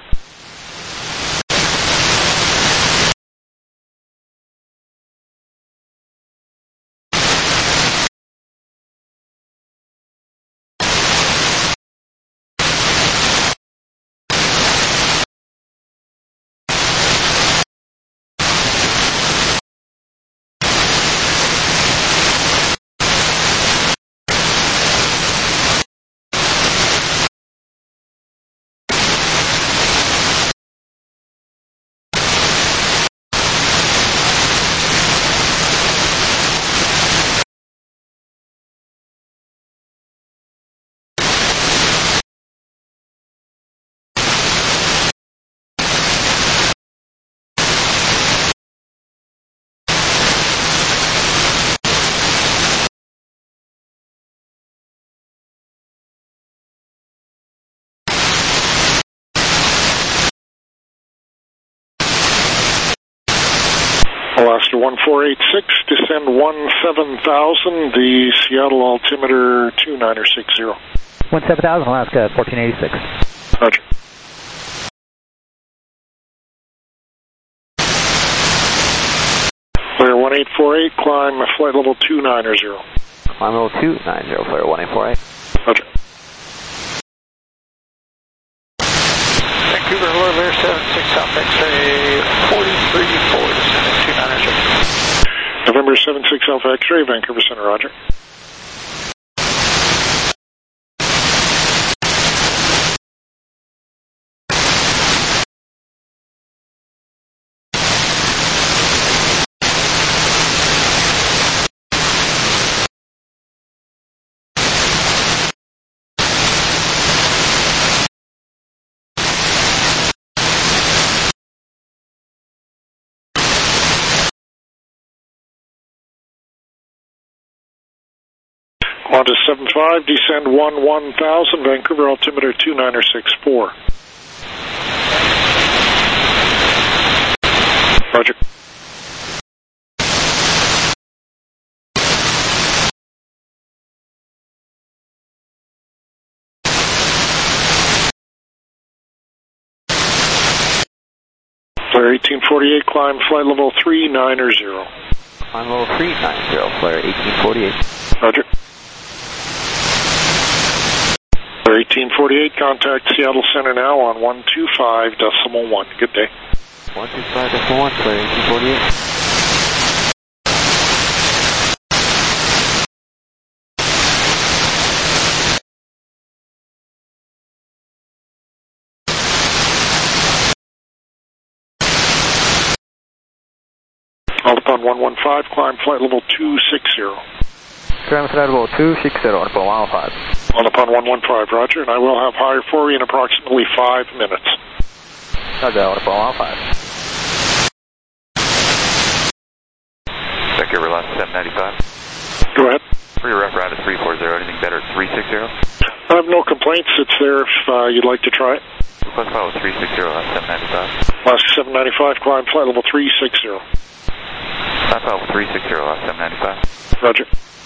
H: Alaska one four eight six, descend one seven thousand, the Seattle altimeter two nine six zero.
F: one seven thousand, Alaska fourteen eighty-six.
H: Roger. Flare one eight four eight, climb flight level two nine zero.
I: Climb level two nine zero, Flare one eight four eight.
H: Roger.
F: Vancouver, hello there, seven six South X-ray, forty-three four, descending two nine six.
H: November seven six Alpha X-ray, Vancouver Center, Roger. Qantas seven five, descend one one thousand, Vancouver altimeter two nine six four. Roger. Flare eighteen forty-eight, climb flight level three niner zero.
I: Climb level three nine zero, flare eighteen forty-eight.
H: Roger. Flare eighteen forty-eight, contact Seattle Center now on one two five decimal one. Good day.
I: one two five decimal one, flare eighteen forty-eight.
H: Called upon one one five, climb flight level two six zero.
F: Climb flight level two six zero, upon one one five.
H: Called upon one one five, roger, and I will have higher for you in approximately five minutes.
F: Roger, upon one one five.
D: Check your last seven ninety-five.
H: Go ahead.
D: For your ref route is three four zero, anything better three six zero?
H: I have no complaints, it's there if uh, you'd like to try it.
D: Request file three six zero, last seven ninety-five.
H: Last seven ninety-five, climb flight level three six zero.
D: Last file three six zero, last seven ninety-five.
H: Roger.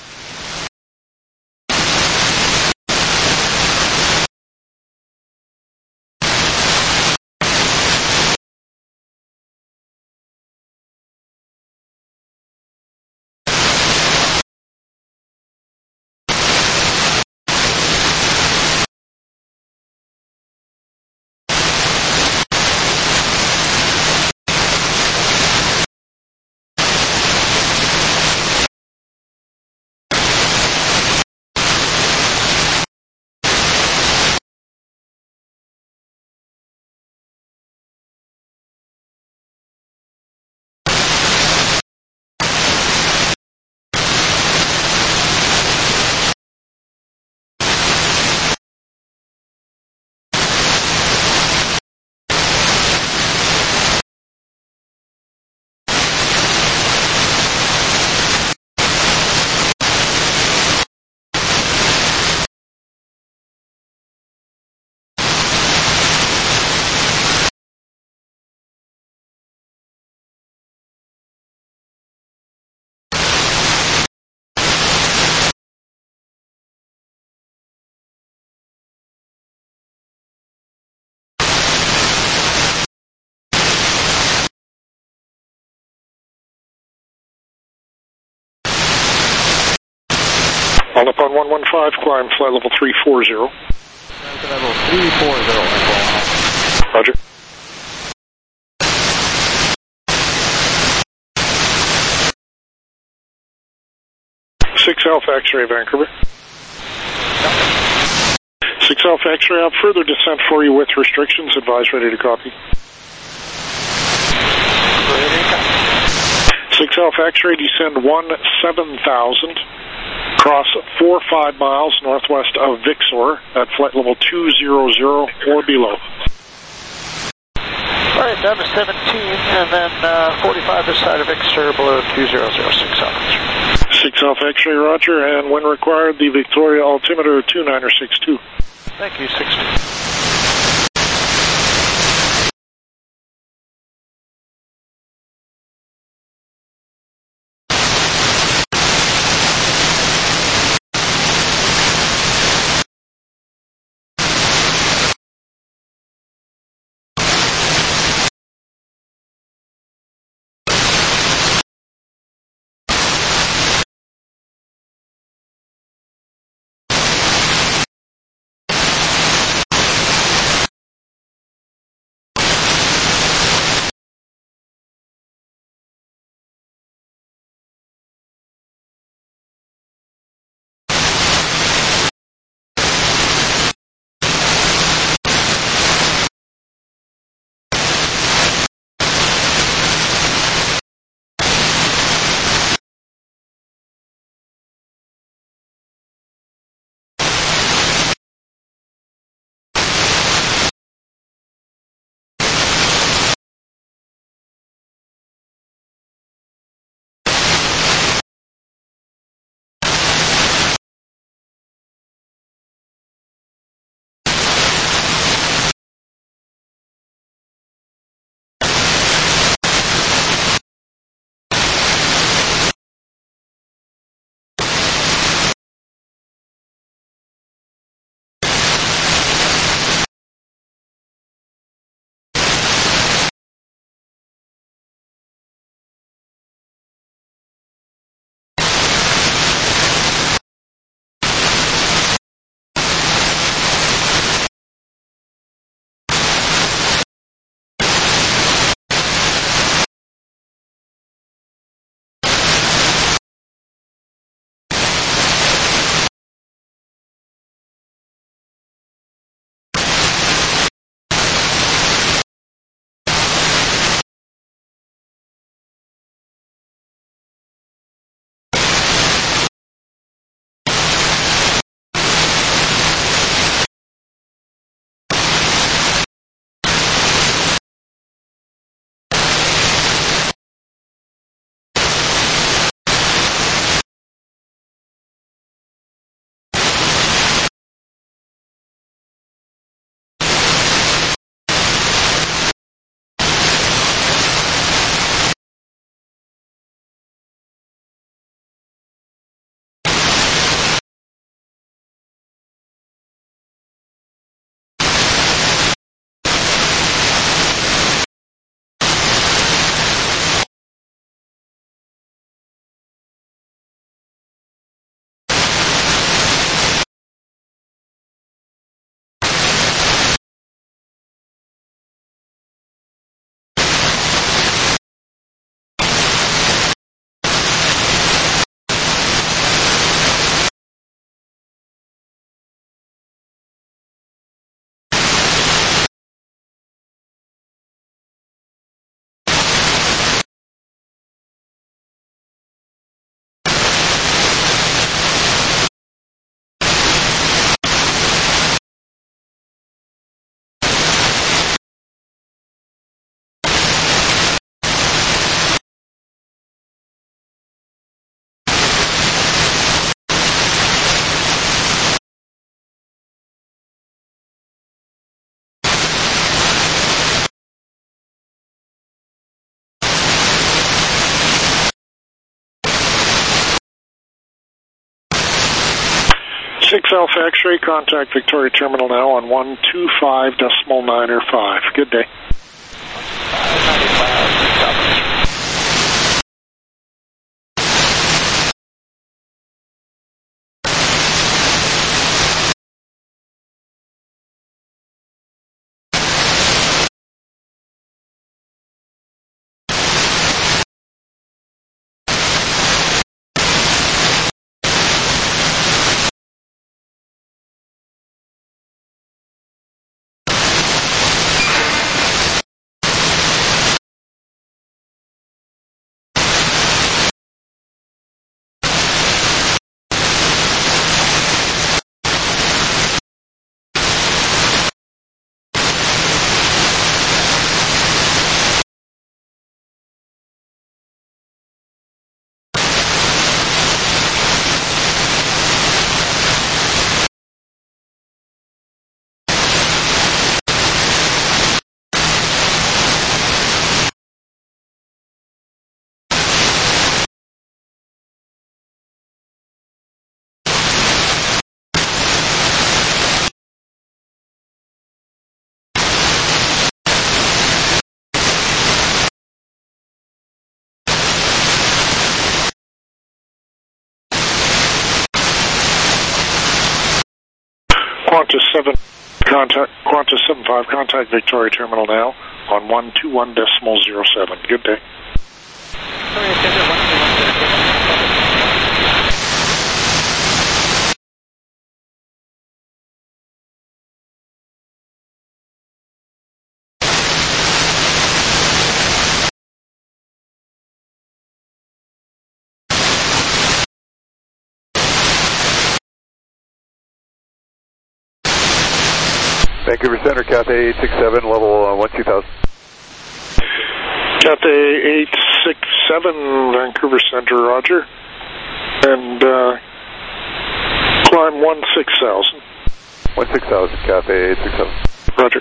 H: Called upon one one five, climb flight level three four zero.
F: Climb level three four zero.
H: Roger. six Alpha X-ray, Vancouver. six Alpha X-ray, I have further descent for you with restrictions. Advise ready to copy. six Alpha X-ray, descend one seven thousand. Cross four five miles northwest of Vixor at flight level two hundred or below.
F: All right, down to seventeen, and then uh, forty-five this side of Vixor below two thousand six Alpha.
H: six Alpha X-ray, roger, and when required, the Victoria altimeter two niner six two.
F: Thank you, six two.
H: six Alpha X-ray, contact Victoria Terminal now on one two five decimal nine or five. Good day. Qantas seven, contact Qantas seven five, contact Victoria Terminal now on one two one decimal zero seven. Good day.
D: Vancouver Center, Cathay eight six seven, level uh, one two thousand.
H: Cathay eight six seven, Vancouver Center, roger. And uh, climb one six thousand.
D: one six thousand, Cathay eight six seven.
H: Roger.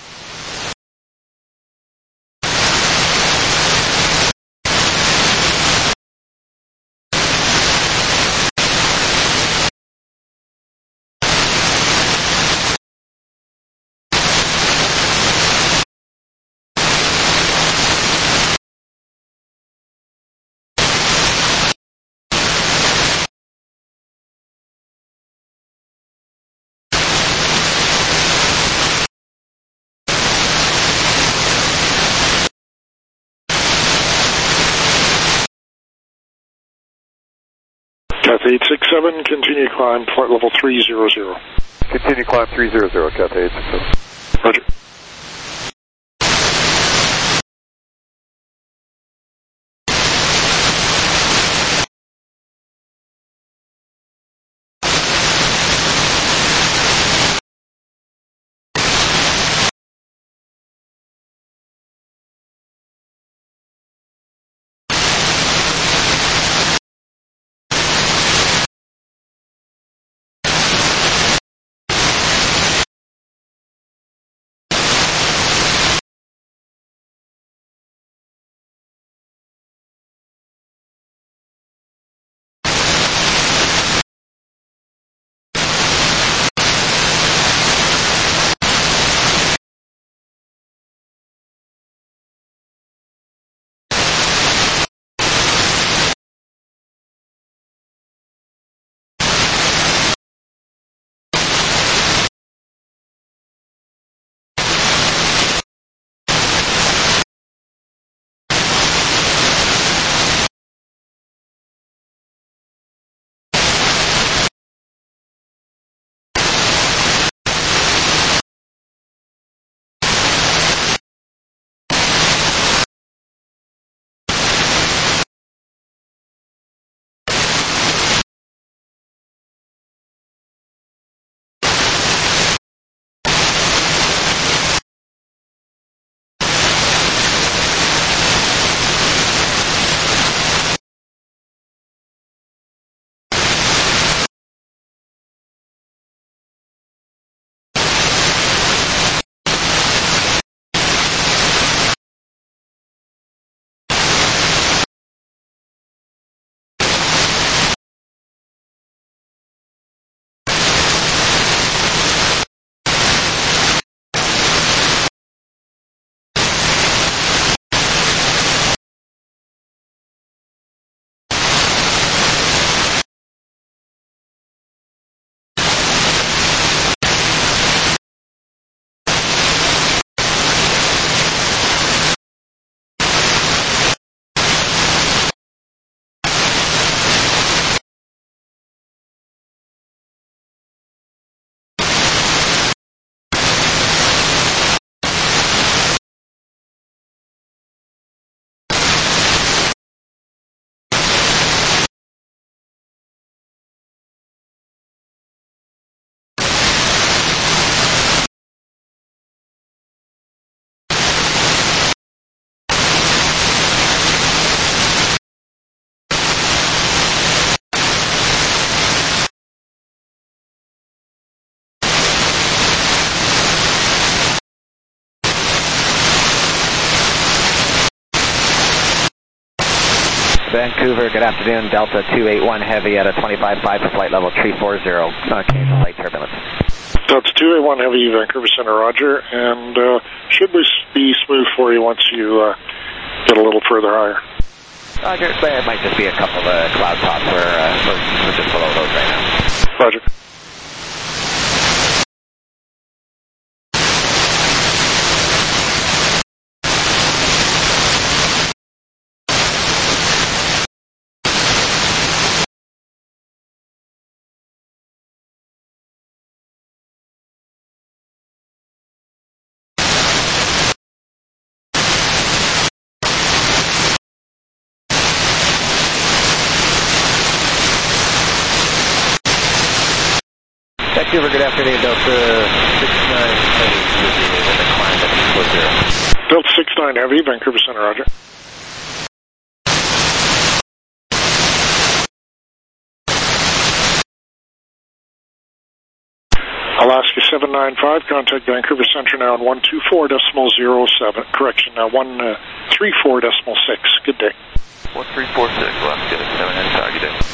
H: Cathay eight six seven, continue climb, flight level three zero zero.
D: Continue climb three zero zero, Cathay eight six seven.
H: Roger.
J: Vancouver, good afternoon. Delta two eight one Heavy at a twenty-five five for flight level three forty. Uh, occasional light turbulence.
H: Delta two eight one Heavy, Vancouver Center, roger. And uh, should we be smooth for you once you uh, get a little further higher?
J: Roger. It might just be a couple of uh, cloud tops. We're, uh, we're, we're just below those right now.
H: Roger.
J: Vancouver, good afternoon. Delta six nine Heavy with a climb at four zero.
H: Delta six nine Heavy, Vancouver Center, roger. Alaska seven nine five, contact Vancouver Center now on one two four decimal zero seven. Correction, now one three four decimal six. Good day.
D: one three four six, Alaska seven nine five, good day.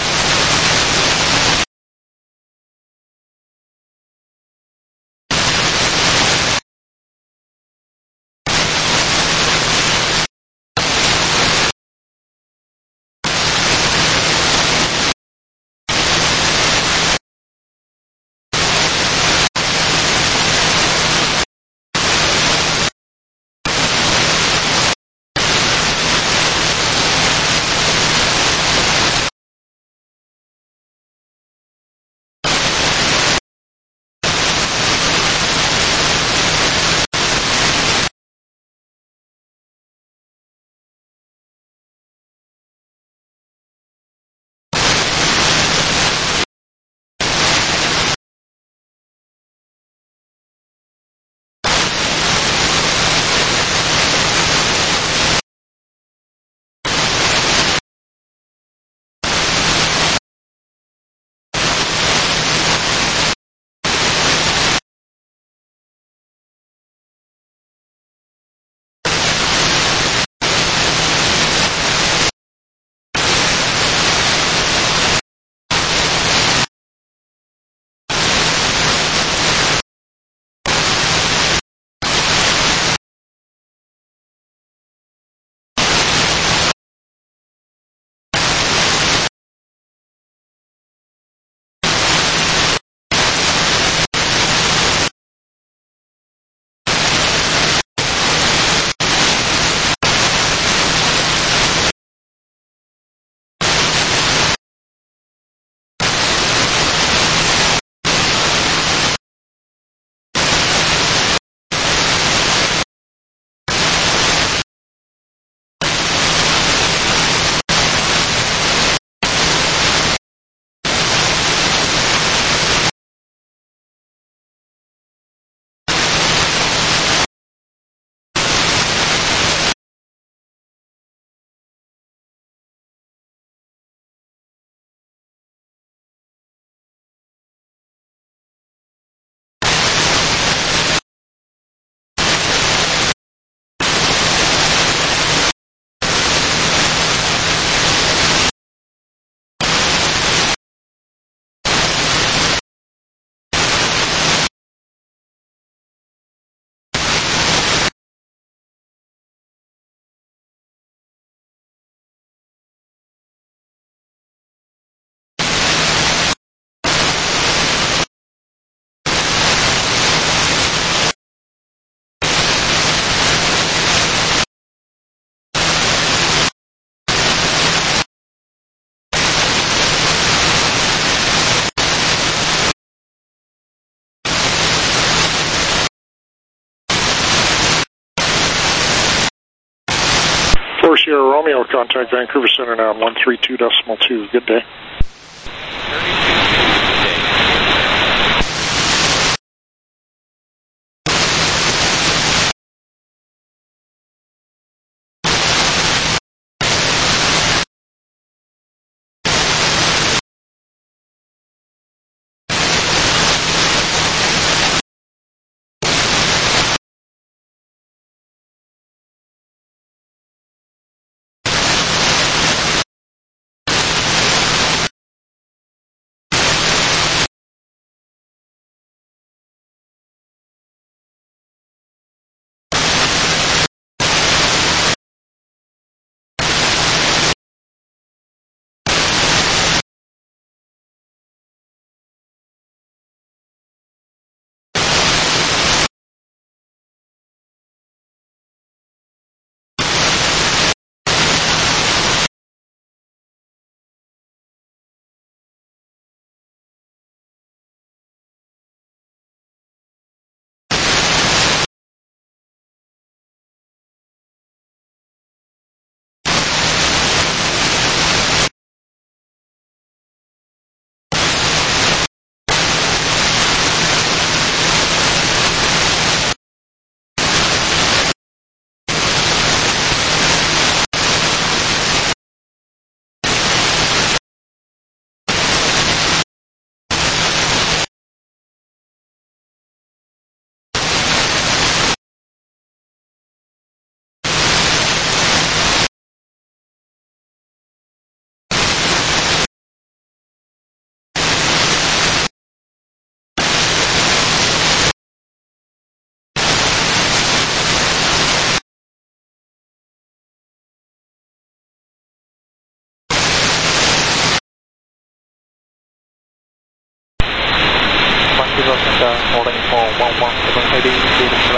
D: four Sierra Romeo, contact Vancouver Center now on one three two decimal two. Good day.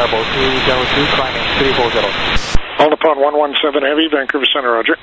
F: Bravo two, Delta two, climbing three four zero.
H: Hold upon one one seven Heavy, Vancouver Center, roger.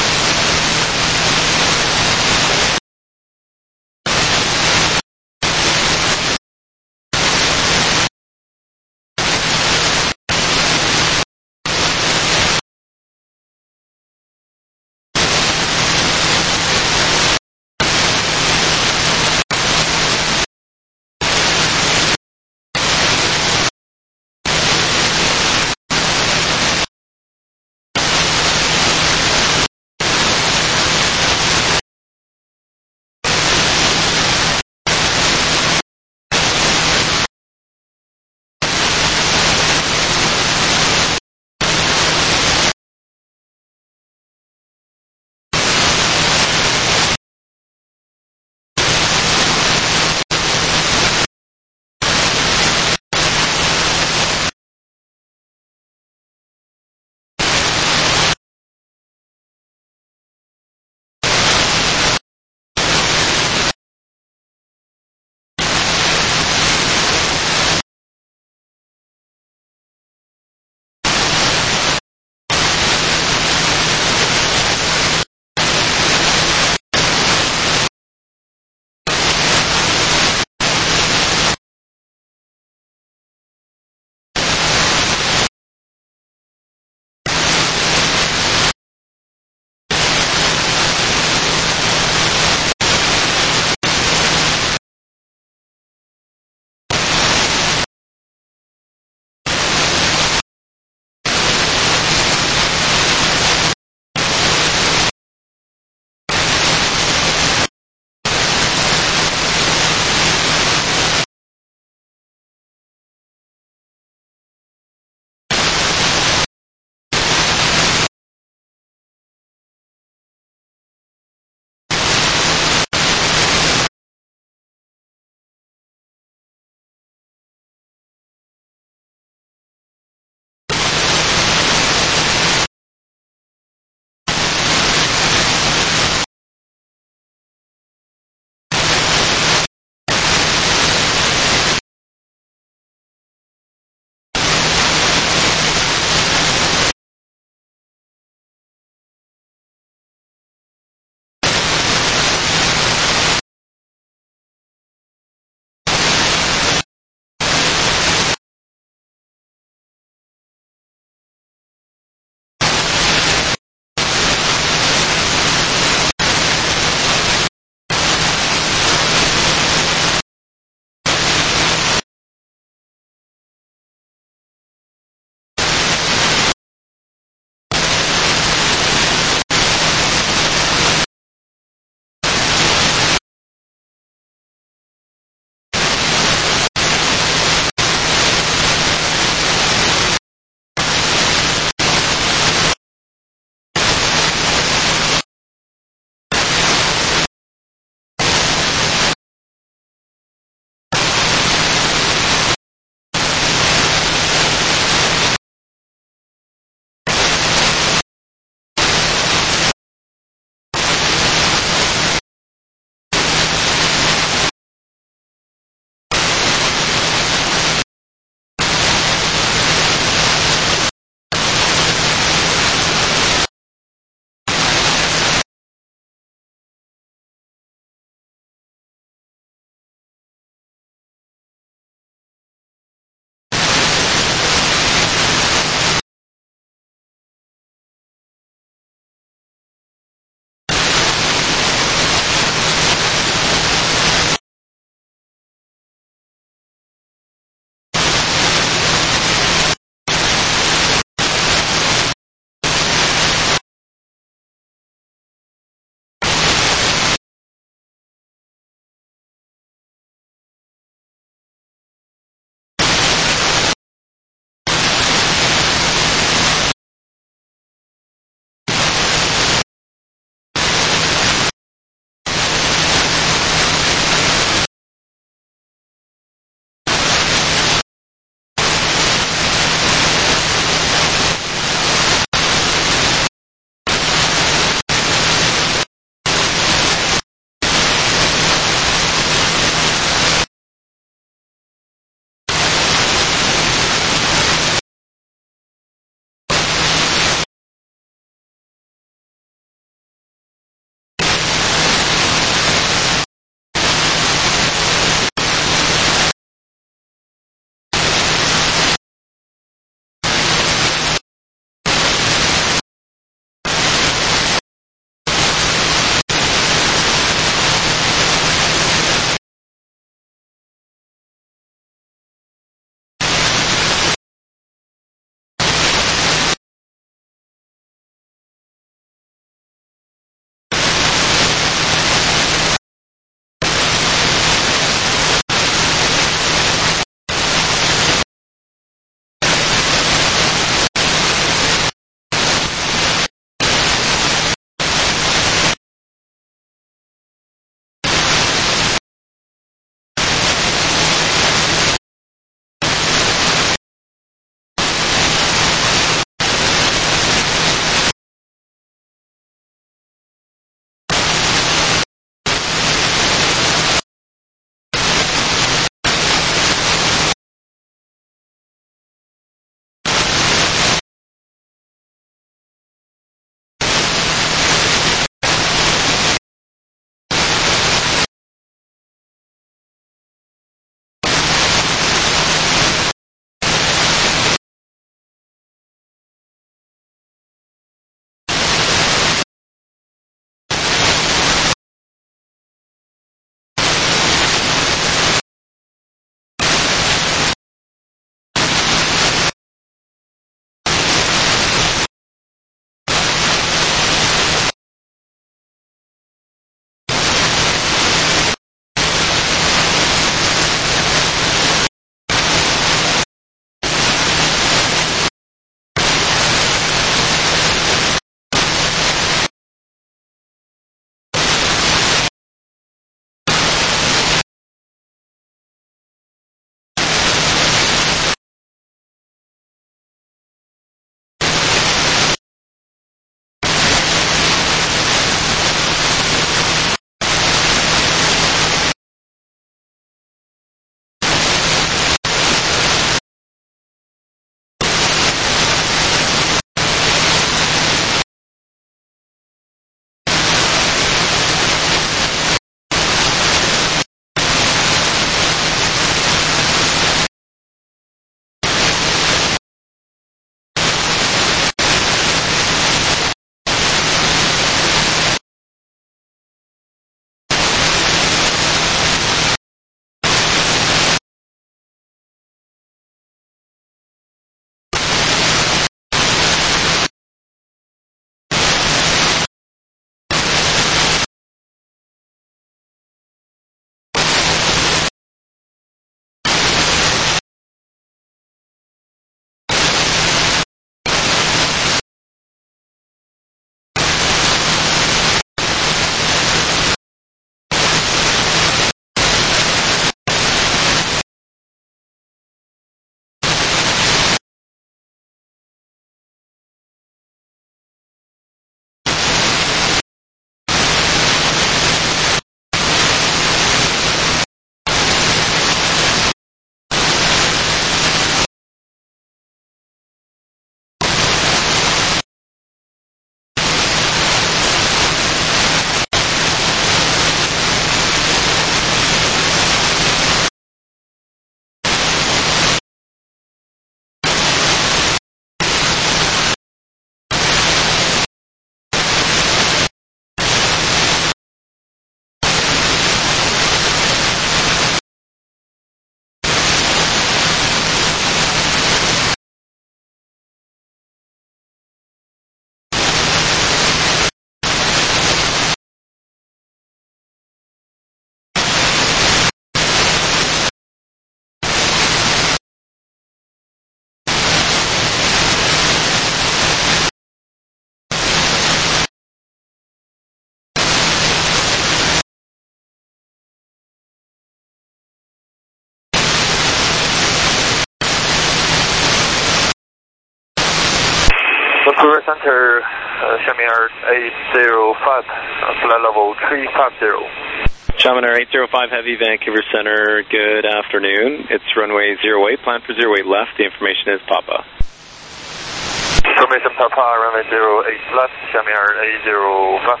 B: Vancouver Center, uh, Chaminade eight zero five, uh, flight level three five zero.
K: Chaminade eight zero five Heavy, Vancouver Center, good afternoon. It's runway zero eight, plan for zero eight left. The information is Papa.
B: Information Papa, runway zero eight left, Chaminade eight zero five.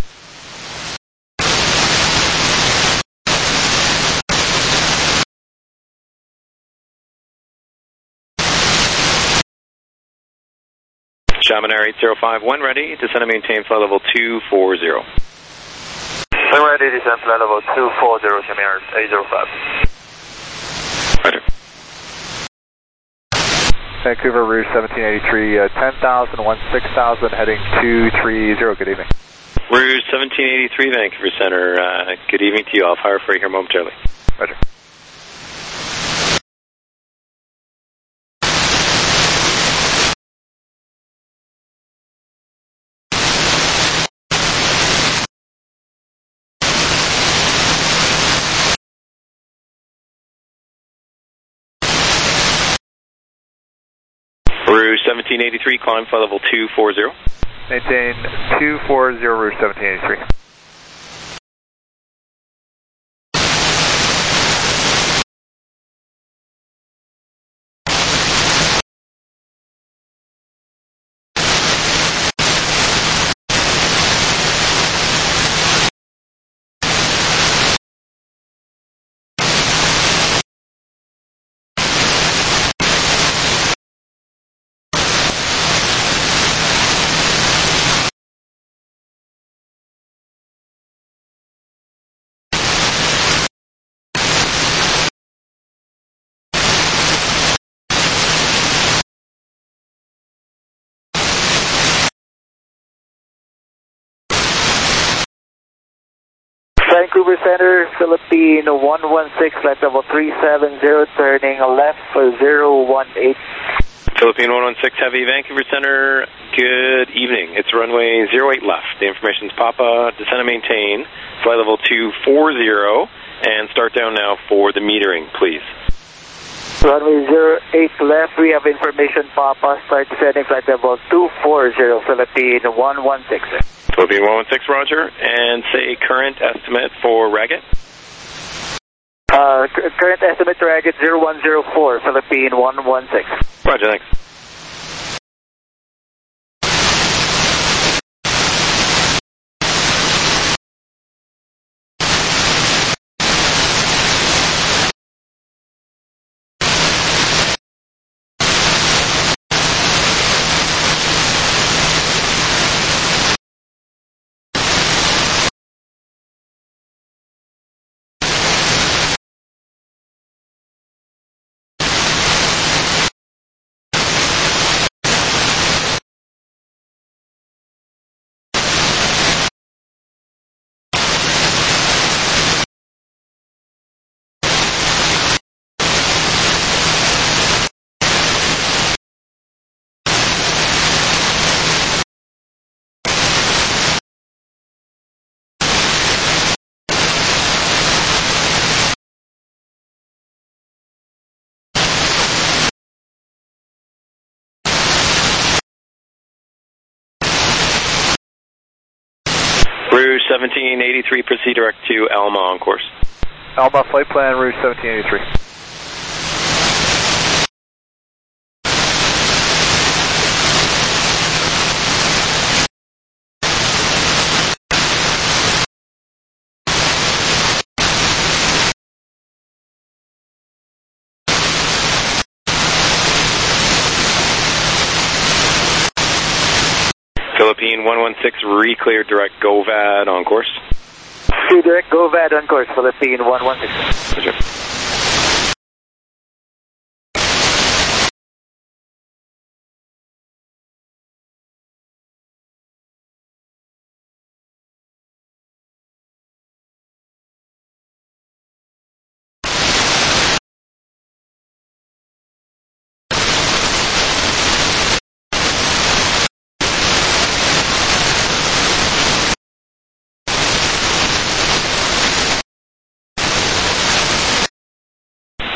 K: Chaminade eight zero five, when ready, descend and maintain flight level two four zero.
B: When ready, descend flight level two four zero, Chaminade eight zero five.
K: Roger.
F: Vancouver, Rouge seventeen eighty-three, uh, ten thousand, one six thousand, heading two three zero, good evening.
K: Rouge seventeen eighty-three, Vancouver Center, uh, good evening to you. I'll fire for you here momentarily.
F: Roger.
K: Rouge seventeen eighty-three, climb flight level two four zero.
F: Maintain two four zero, Rouge seventeen eighty-three.
B: Vancouver Center, Philippine one one six, flight level three seven zero, turning left for zero one eight.
K: Philippine one one six Heavy, Vancouver Center, good evening. It's runway zero eight left. The information's Papa, descend and maintain, flight level two four zero, and start down now for the metering, please.
B: Runway zero eight left, we have information Papa, start descending flight level two four zero, Philippine one one six.
K: Philippine one one six, Roger, and say current estimate for Raggett.
B: Uh, current estimate to Raggett zero one zero four, Philippine one one six.
K: Roger, thanks. Rouge seventeen eighty-three, proceed direct to Alma on course.
F: Alma, flight plan, Rouge seventeen eighty-three.
K: Philippine one one six, re-cleared direct GoVAD on course.
B: See direct GoVAD on course, Philippine one one six.
K: Roger.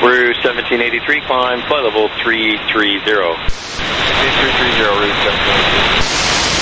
K: Route seventeen eighty-three, climb flight level three three zero.
D: three three zero, Route seventeen eighty-three.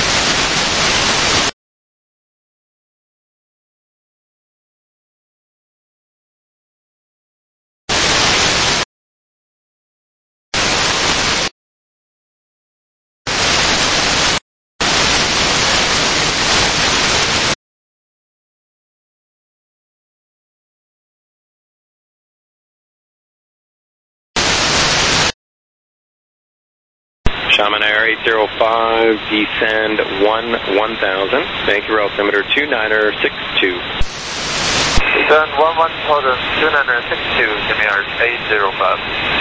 K: Shaman Air eight zero five, descend one one thousand. Vancouver altimeter two nine six two.
B: Descend one one thousand, two nine six two, Jimmy eight zero five.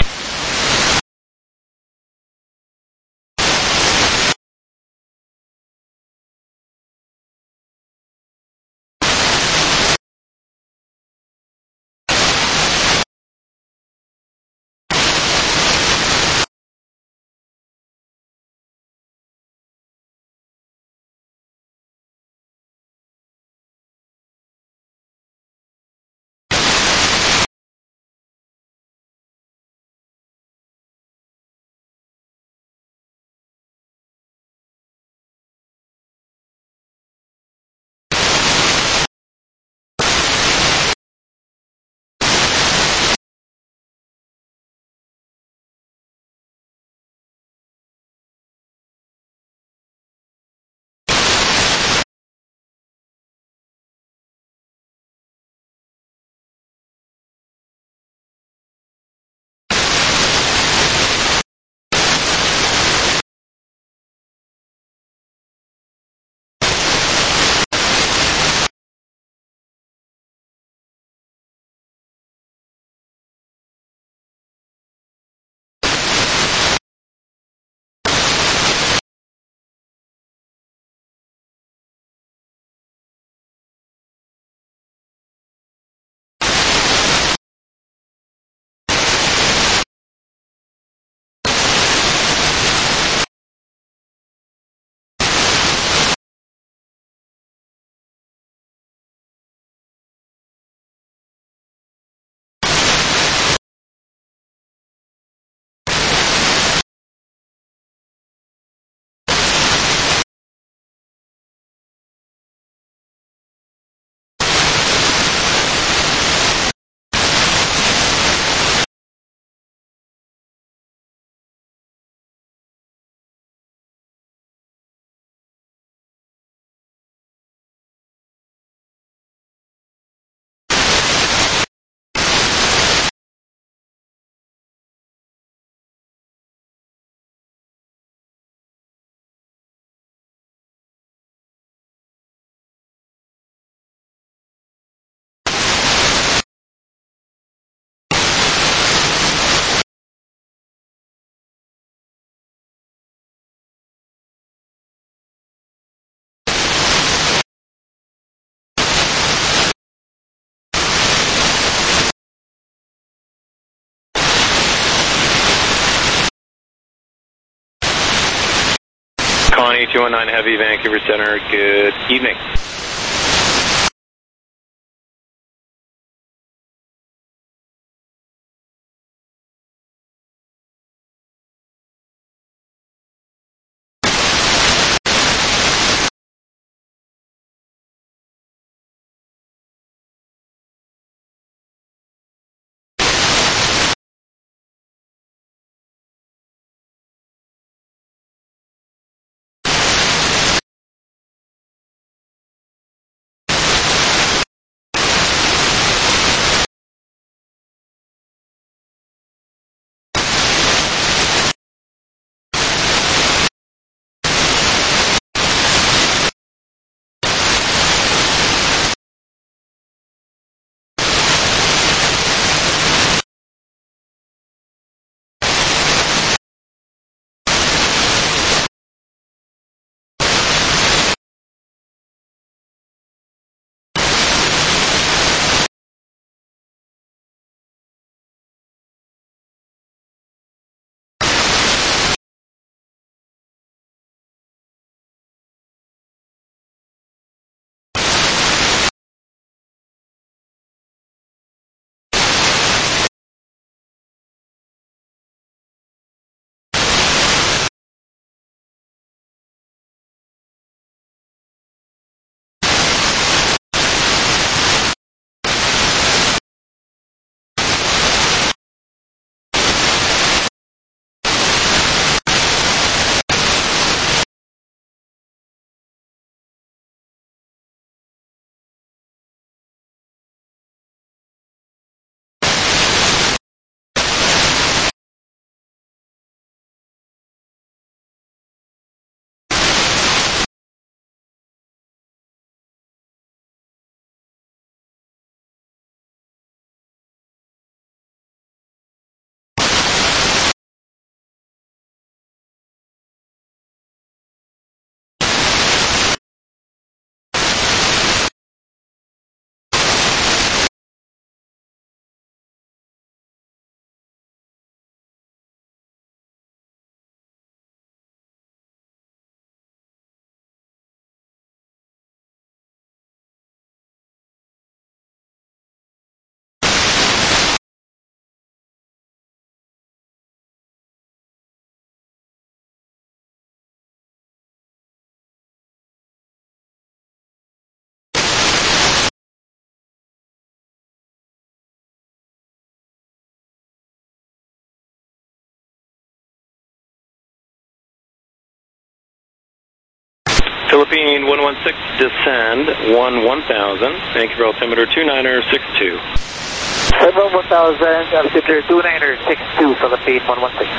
K: Connie two one nine Heavy, Vancouver Center, good evening. Philippine one one six, descend, one one thousand, Vancouver altimeter two niner six two.
B: Seven one thousand, altimeter two niner six two, Philippine one one six.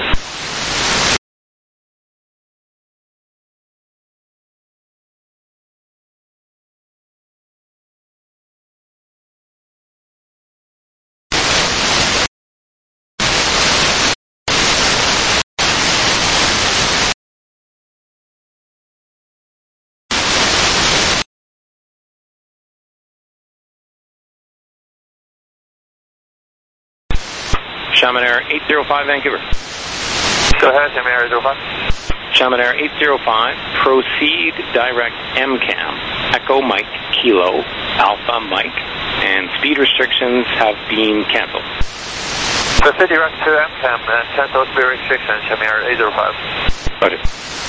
K: Shaman Air eight zero five, Vancouver.
D: Go ahead, Shaman Air eight zero five.
K: Shaman Air eight zero five, proceed direct M CAM, Echo Mike, Kilo, Alpha Mike, and speed restrictions have been canceled.
D: Proceed direct to M CAM and cancel speed restrictions, Shaman Air eight zero five.
K: Roger.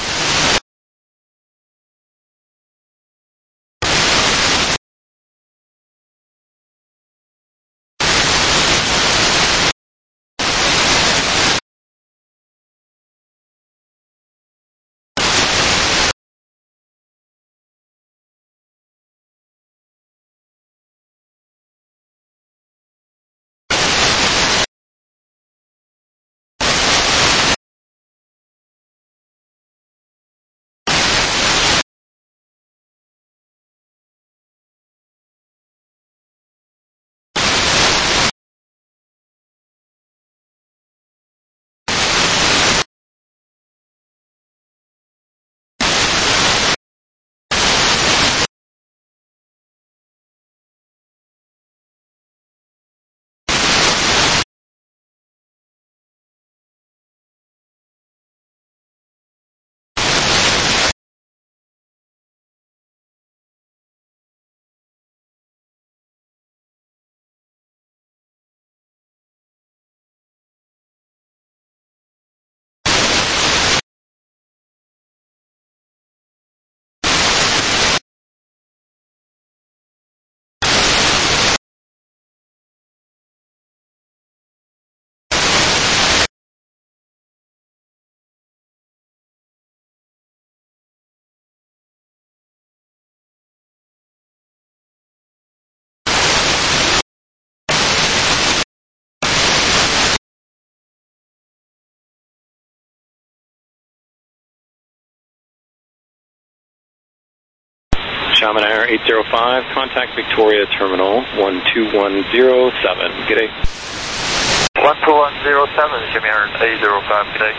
K: Shaman Air eight zero five, contact Victoria Terminal one two one zero seven. G'day.
D: one two one zero seven, Shaman Air eight zero five, g'day.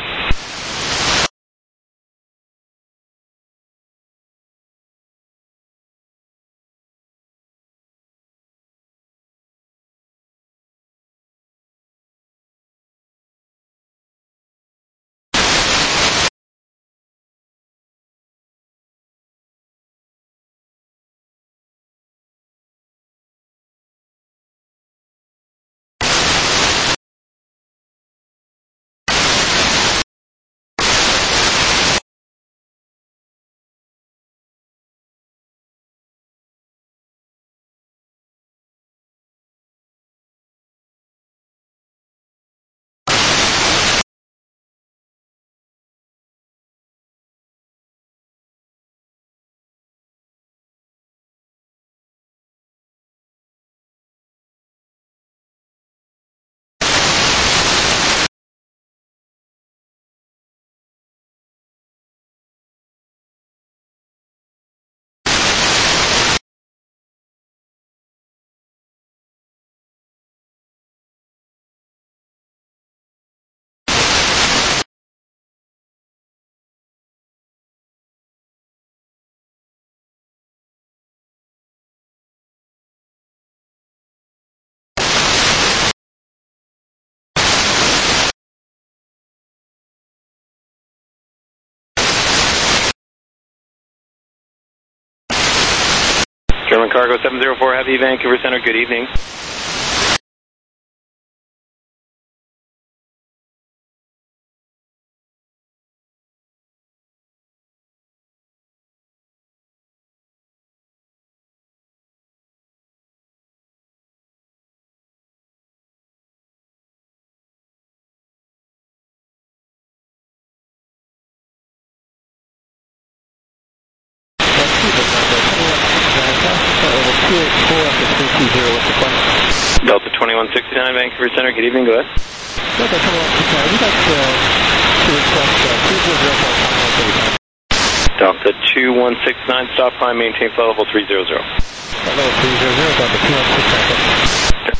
K: German Cargo seven zero four Heavy, Vancouver Center, good evening.
J: two zero, what's the question?
K: Delta twenty-one sixty-nine, Vancouver Center, good evening, go ahead.
J: Delta twenty-one sixty-nine, we'd like to, to request uh, three zero zero for final thirty-five.
K: Delta two one six nine, stop climb, maintain flight level three zero zero.
J: Flight level three zero zero, Delta two one six nine.